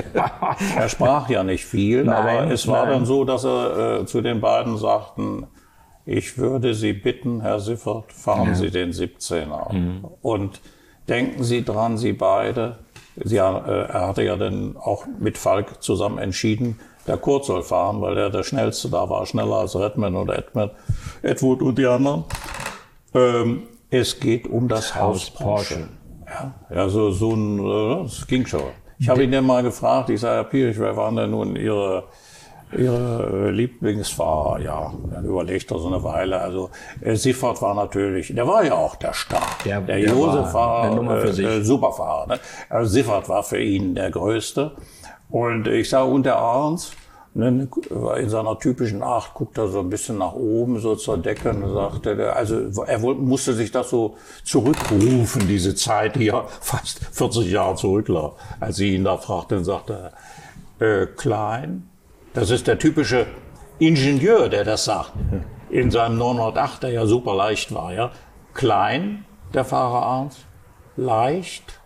Er sprach ja nicht viel, Nein, aber es war nein. dann so, dass er äh, zu den beiden sagten, ich würde Sie bitten, Herr Siffert, fahren Sie den siebzehner. Mhm. Und denken Sie dran, Sie beide, Sie, äh, er hatte ja dann auch mit Falk zusammen entschieden, der Kurt soll fahren, weil er der Schnellste da war, schneller als Redman oder Edmund, Edward und die anderen. Ähm, es geht um das Haus Porsche. Ja, ja so, so ein, äh, das ging schon. Ich habe ihn dann mal gefragt, ich sage, Herr Piesch, wer waren denn nun Ihre, Ihre Lieblingsfahrer? Ja, dann überlegt er so eine Weile. Also äh, Siffert war natürlich, der war ja auch der Star. Der- der der Josef war war eine Nummer für äh, sich. äh, Superfahrer. Ne? Also Siffert war für ihn der Größte. Und ich sage, und der Arns, ne, in seiner typischen Art guckt er so ein bisschen nach oben, so zur Decke und sagte, der, also er wollte, musste sich das so zurückrufen, diese Zeit, die ja fast vierzig Jahre zurücklag, als sie ihn da fragte und sagte, äh, Klein, das ist der typische Ingenieur, der das sagt, in seinem neunhundertacht, der ja super leicht war, ja. Klein, der Fahrer Arns, leicht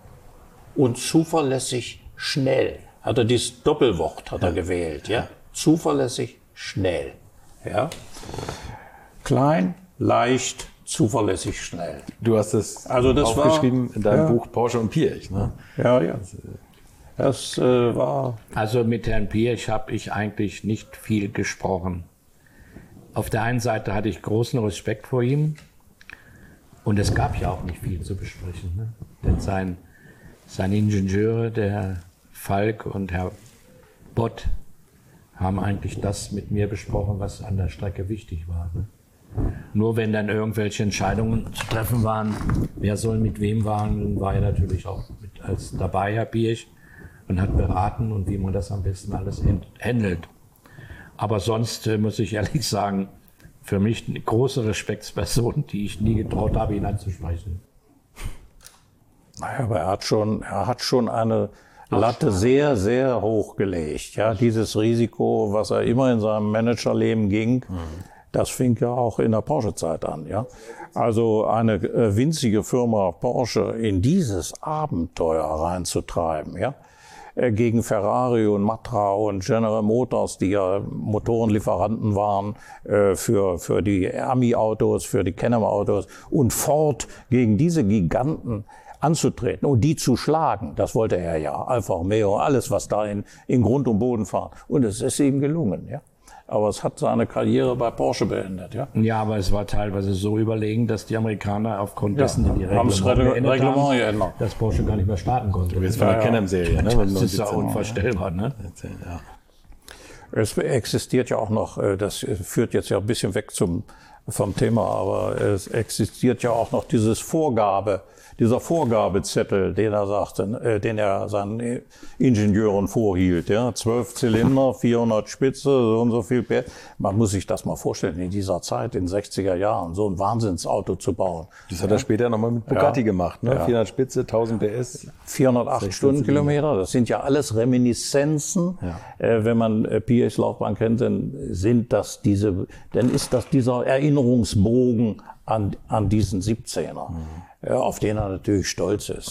und zuverlässig schnell. Hat er dieses Doppelwort hat er gewählt, ja. Zuverlässig, schnell, ja. Klein, leicht, zuverlässig, schnell. Du hast es Also das war- aufgeschrieben in deinem ja. Buch Porsche und Piech. Ne? Ja, ja. Das äh, war, Also mit Herrn Piesch habe ich eigentlich nicht viel gesprochen. Auf der einen Seite hatte ich großen Respekt vor ihm und es gab ja auch nicht viel zu besprechen. Ne? Denn sein, seine Ingenieure, der Falk und Herr Bott, haben eigentlich das mit mir besprochen, was an der Strecke wichtig war. Ne? Nur wenn dann irgendwelche Entscheidungen zu treffen waren, wer soll mit wem fahren, war er natürlich auch mit als dabei, Herr Piesch, und hat beraten und wie man das am besten alles handelt. Aber sonst äh, muss ich ehrlich sagen, für mich eine große Respektsperson, die ich nie getraut habe, ihn anzusprechen. naja, aber er hat schon, er hat schon eine Latte sehr, sehr hoch gelegt. Ja, dieses Risiko, was er immer in seinem Managerleben ging, das fing ja auch in der Porsche-Zeit an. Ja, also eine äh, winzige Firma Porsche in dieses Abenteuer reinzutreiben, ja, äh, gegen Ferrari und Matra und General Motors, die ja Motorenlieferanten waren äh, für für die Ami-Autos, für die Can-Am-Autos und Ford gegen diese Giganten anzutreten und die zu schlagen. Das wollte er ja. Alfa Romeo, alles, was da in, in Grund und Boden fahren. Und es ist ihm gelungen, ja. Aber es hat seine Karriere bei Porsche beendet, ja. Ja, aber es war teilweise so überlegen, dass die Amerikaner aufgrund Ja, dessen, die haben das Reglement, Reglement geändert Reglement haben, geändert. dass Porsche gar nicht mehr starten konnte. Jetzt von der Ja, ja. Can-Am-Serie. Ne? Das ist ja unvorstellbar, ne? Ja. Es existiert ja auch noch, äh, das führt jetzt ja ein bisschen weg zum, vom Thema, aber es existiert ja auch noch dieses Vorgabe, dieser Vorgabezettel, den er sagte, äh, den er seinen Ingenieuren vorhielt, ja, zwölf Zylinder, vierhundert Spitze, so und so viel P S. Man muss sich das mal vorstellen, in dieser Zeit, in den sechziger Jahren, so ein Wahnsinnsauto zu bauen. Das hat er später nochmal mit Bugatti Ja. gemacht. Ne? Ja. vierhundert Spitze, tausend P S. vierhundertacht Stundenkilometer, das sind ja alles Reminiszenzen. Äh, wenn man äh, P A's Laufbahn kennt, dann sind das diese, dann ist das dieser Erinnerungsbogen an, an diesen siebzehner, mhm. ja, auf den er natürlich stolz ist. Ja.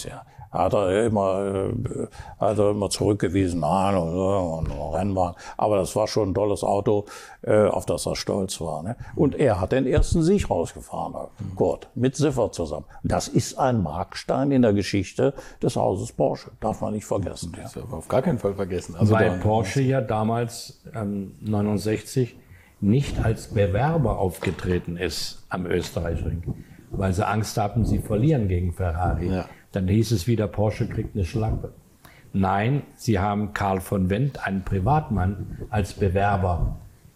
hat er immer, hat er immer zurückgewiesen, nein, und Rennbahn. Aber das war schon ein tolles Auto, auf das er stolz war. Ne? Und er hat den ersten Sieg rausgefahren, Kurt, mit Siffer zusammen. Das ist ein Markstein in der Geschichte des Hauses Porsche, darf man nicht vergessen. Das darf man auf gar keinen Fall vergessen. Also weil Porsche ja damals, ähm, neunundsechzig, nicht als Bewerber aufgetreten ist am Österreichring, weil sie Angst hatten, sie verlieren gegen Ferrari. Ja. Dann hieß es wieder, Porsche kriegt eine Schlappe. Nein, sie haben Karl von Wendt, einen Privatmann, als Bewerber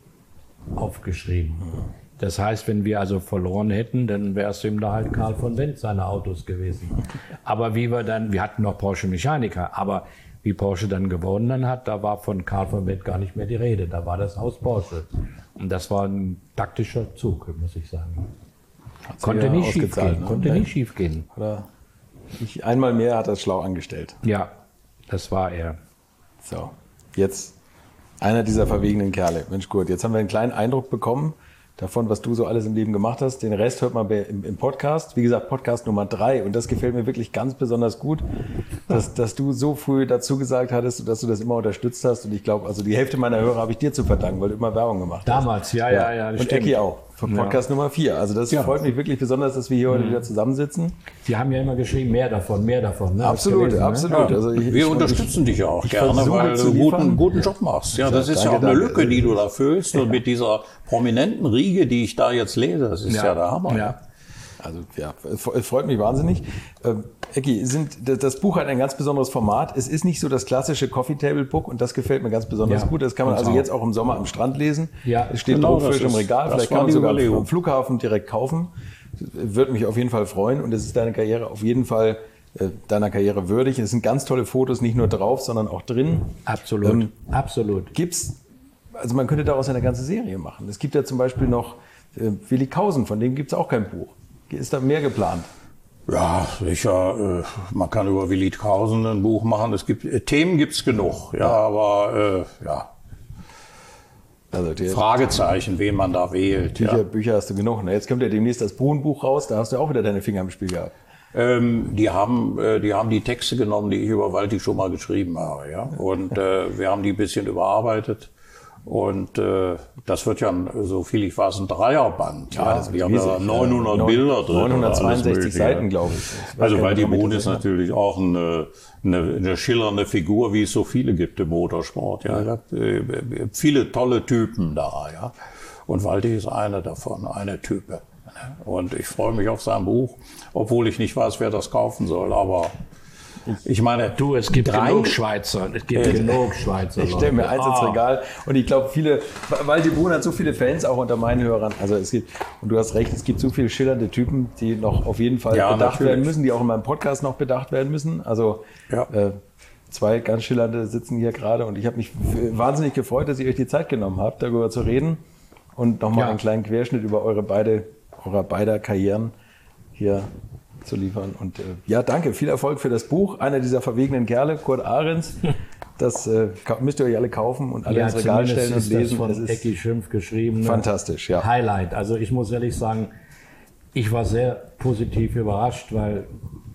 aufgeschrieben. Das heißt, wenn wir also verloren hätten, dann wäre es ihm da halt Karl von Wendt seine Autos gewesen. Aber wie wir dann, wir hatten noch Porsche Mechaniker, aber wie Porsche dann gewonnen hat, da war von Karl von Wendt gar nicht mehr die Rede. Da war das Haus Porsche. Und das war ein taktischer Zug, muss ich sagen. Konnte nicht schief gehen. Ne? Konnte nicht schief gehen. Oder ich, einmal mehr hat er es schlau angestellt. Ja, das war er. So, jetzt einer dieser verwegenen Kerle. Mensch, gut, jetzt haben wir einen kleinen Eindruck bekommen davon, was du so alles im Leben gemacht hast. Den Rest hört man im, im Podcast. Wie gesagt, Podcast Nummer drei. Und das gefällt mir wirklich ganz besonders gut, dass, dass du so früh dazu gesagt hattest, dass du das immer unterstützt hast. Und ich glaube, also die Hälfte meiner Hörer habe ich dir zu verdanken, weil du immer Werbung gemacht hast. Damals, ja, ja, ja. Und Ecki auch. Von Podcast ja. Nummer vier. Also das ja. freut mich wirklich besonders, dass wir hier mhm. heute wieder zusammensitzen. Sie haben ja immer geschrieben, mehr davon, mehr davon. Ne? Absolut, gewesen, absolut. Ne? Also ich, wir ich, unterstützen ich, dich auch ich gerne, weil du einen guten, guten Job machst. Ja, das ja, ist danke, ja auch eine danke. Lücke, die du da füllst. Ja. Und mit dieser prominenten Riege, die ich da jetzt lese, das ist ja, ja der Hammer. Ja. Also ja, es freut mich wahnsinnig. Ähm, Ecki, sind, das Buch hat ein ganz besonderes Format. Es ist nicht so das klassische Coffee Table Book und das gefällt mir ganz besonders ja, gut. Das kann man also auch. jetzt auch im Sommer am Strand lesen. Ja, es steht genau, drauf frisch im Regal. Vielleicht kann man sogar Überlegung. am Flughafen direkt kaufen. Würde mich auf jeden Fall freuen und es ist deine Karriere auf jeden Fall äh, deiner Karriere würdig. Es sind ganz tolle Fotos, nicht nur drauf, sondern auch drin. Absolut, ähm, absolut. Gibt's, also man könnte daraus eine ganze Serie machen. Es gibt ja zum Beispiel noch äh, Willi Kausen, von dem gibt es auch kein Buch. Ist da mehr geplant? Ja, sicher. Äh, man kann über Willi Kausen ein Buch machen. Es gibt äh, Themen gibt's genug. Ja, aber äh, ja. Also die Fragezeichen, wen man da wählt. Bücher, ja. Bücher hast du genug. Ne? Jetzt kommt ja demnächst das Bohn-Buch raus. Da hast du auch wieder deine Finger im Spiel gehabt. Ähm, die haben, äh, die haben die Texte genommen, die ich über Walti schon mal geschrieben habe. Ja, und äh, wir haben die ein bisschen überarbeitet. Und äh, das wird ja, so viel ich weiß, ein Dreierband. Ja, ja. Das wir haben ja neunhundert ja, Bilder drin. neunhundertzweiundsechzig Seiten, glaube ich. Also Walti Bohn ist natürlich auch eine, eine, eine schillernde Figur, wie es so viele gibt im Motorsport. Ja, ja. Viele tolle Typen da. Ja, und Walti ist einer davon, eine Type. Und ich freue mich auf sein Buch, obwohl ich nicht weiß, wer das kaufen soll. Aber ich meine, du, es gibt drei, genug Schweizer. Es gibt äh, genug Schweizer. Ich stelle mir eins ah. ins Regal und ich glaube, viele, weil die Bohn hat so viele Fans auch unter meinen Hörern. Also es gibt, und du hast recht, es gibt so viele schillernde Typen, die noch auf jeden Fall ja, bedacht natürlich. werden müssen, die auch in meinem Podcast noch bedacht werden müssen. Also ja. äh, zwei ganz schillernde sitzen hier gerade und ich habe mich wahnsinnig gefreut, dass ihr euch die Zeit genommen habt, darüber zu reden und nochmal ja. einen kleinen Querschnitt über eure beide, eurer beider Karrieren hier zu liefern. Und äh, ja, danke, viel Erfolg für das Buch. Einer dieser verwegenen Kerle, Kurt Ahrens. Das äh, müsst ihr euch alle kaufen und alle ja, ins Regal stellen und lesen. Das von Ecki Schimpf geschrieben. Fantastisch, ja. Highlight. Also ich muss ehrlich sagen, ich war sehr positiv überrascht, weil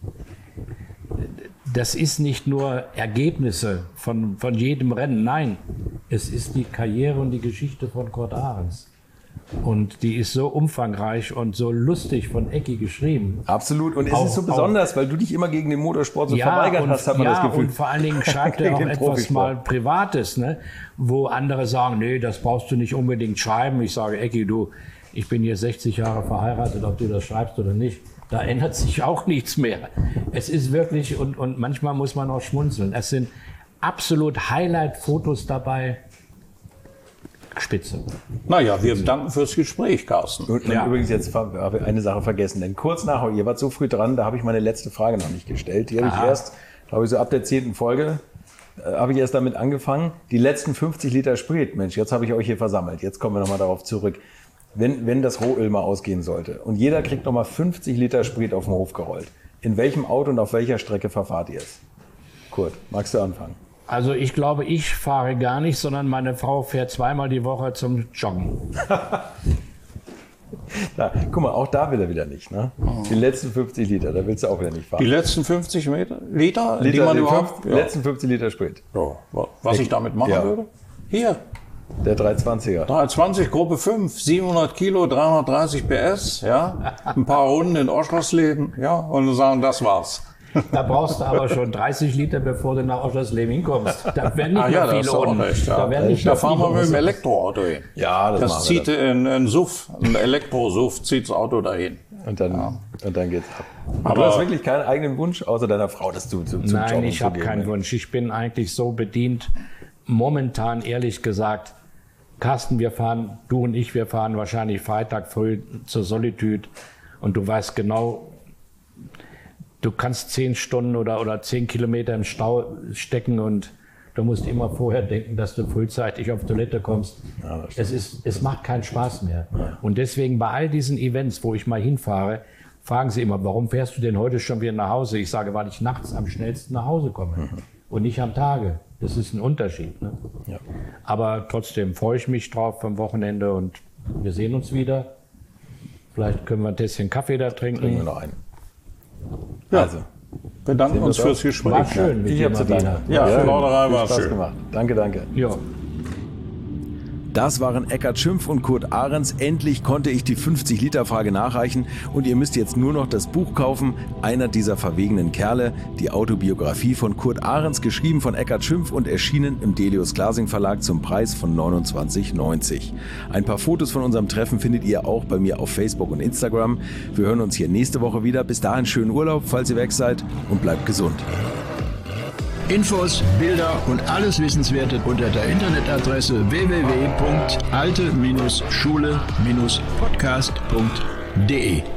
das ist nicht nur Ergebnisse von, von jedem Rennen. Nein, es ist die Karriere und die Geschichte von Kurt Ahrens. Und die ist so umfangreich und so lustig von Ecki geschrieben. Absolut. Und es auch, ist so besonders, weil du dich immer gegen den Motorsport so ja, verweigert und, hast, hat man ja, das Gefühl. Und vor allen Dingen schreibt er auch etwas mal Privates, ne? Wo andere sagen, nee, das brauchst du nicht unbedingt schreiben. Ich sage, Ecki, du, ich bin hier sechzig Jahre verheiratet, ob du das schreibst oder nicht. Da ändert sich auch nichts mehr. Es ist wirklich, und, und manchmal muss man auch schmunzeln. Es sind absolut Highlight-Fotos dabei. Spitze. Naja, wir danken fürs Gespräch, Carsten. Und ja. übrigens, jetzt habe ich eine Sache vergessen, denn kurz nachher, ihr wart so früh dran, da habe ich meine letzte Frage noch nicht gestellt. Die habe ich erst, glaube ich, so ab der zehnten Folge, äh, habe ich erst damit angefangen. Die letzten fünfzig Liter Sprit, Mensch, jetzt habe ich euch hier versammelt. Jetzt kommen wir nochmal darauf zurück. Wenn, wenn das Rohöl mal ausgehen sollte und jeder kriegt nochmal fünfzig Liter Sprit auf den Hof gerollt, in welchem Auto und auf welcher Strecke verfahrt ihr es? Kurt, magst du anfangen? Also ich glaube, ich fahre gar nicht, sondern meine Frau fährt zweimal die Woche zum Joggen. Da, guck mal, auch da will er wieder nicht. Ne? Die letzten fünfzig Liter, da willst du auch wieder nicht fahren. Die letzten fünfzig Meter, Liter, Liter die man die überhaupt... fünf, ja. letzten fünfzig Liter Sprit. Ja, was ich damit machen ja. würde? Hier, Der dreihundertzwanziger. dreihundertzwanzig, Gruppe fünf, siebenhundert Kilo, dreihundertdreißig P S, ja, ein paar Runden in Oschersleben, ja, und sagen, das war's. Da brauchst du aber schon dreißig Liter, bevor du nach Oschersleben hinkommst. Da werden nicht Ah, mehr ja, viele das ist auch unten. recht, ja. Da, werden nicht Da mehr fahren wir viele mit dem unten. Elektroauto hin. Ja, das, Das machen zieht wir ein, ein S U V, ein Elektro-S U V zieht das Auto dahin. dann. Und dann, ja. und dann geht's ab. Aber, Aber- du hast wirklich keinen eigenen Wunsch, außer deiner Frau, dass du zum, zum Nein, Joggen ich habe zu gehen, keinen ne? Wunsch. Ich bin eigentlich so bedient. Momentan, ehrlich gesagt, Carsten, wir fahren, du und ich, wir fahren wahrscheinlich Freitag früh zur Solitude. Und du weißt genau, du kannst zehn Stunden oder, oder zehn Kilometer im Stau stecken und du musst immer vorher denken, dass du frühzeitig auf Toilette kommst. Ja, das es, ist, es macht keinen Spaß mehr. Und deswegen bei all diesen Events, wo ich mal hinfahre, fragen sie immer, warum fährst du denn heute schon wieder nach Hause? Ich sage, weil ich nachts am schnellsten nach Hause komme mhm. und nicht am Tage. Das ist ein Unterschied. Ne? Ja. Aber trotzdem freue ich mich drauf am Wochenende und wir sehen uns wieder. Vielleicht können wir ein Tässchen Kaffee da trinken. Trinken wir noch einen. Ja. Also, Bedanken Sehen wir uns uns fürs auch. Gespräch. War schön mit ich dir, habe zu danken. Martina. Ja, Schön. Plauderei Viel war Spaß schön. gemacht. Danke, danke. Ja. Das waren Eckhard Schimpf und Kurt Ahrens. Endlich konnte ich die fünfzig Liter Frage nachreichen und ihr müsst jetzt nur noch das Buch kaufen. Einer dieser verwegenen Kerle, die Autobiografie von Kurt Ahrens, geschrieben von Eckhard Schimpf und erschienen im Delius Glasing Verlag zum Preis von neunundzwanzig neunzig. Ein paar Fotos von unserem Treffen findet ihr auch bei mir auf Facebook und Instagram. Wir hören uns hier nächste Woche wieder. Bis dahin schönen Urlaub, falls ihr weg seid, und bleibt gesund. Infos, Bilder und alles Wissenswerte unter der Internetadresse w w w punkt alte Schule Podcast punkt de.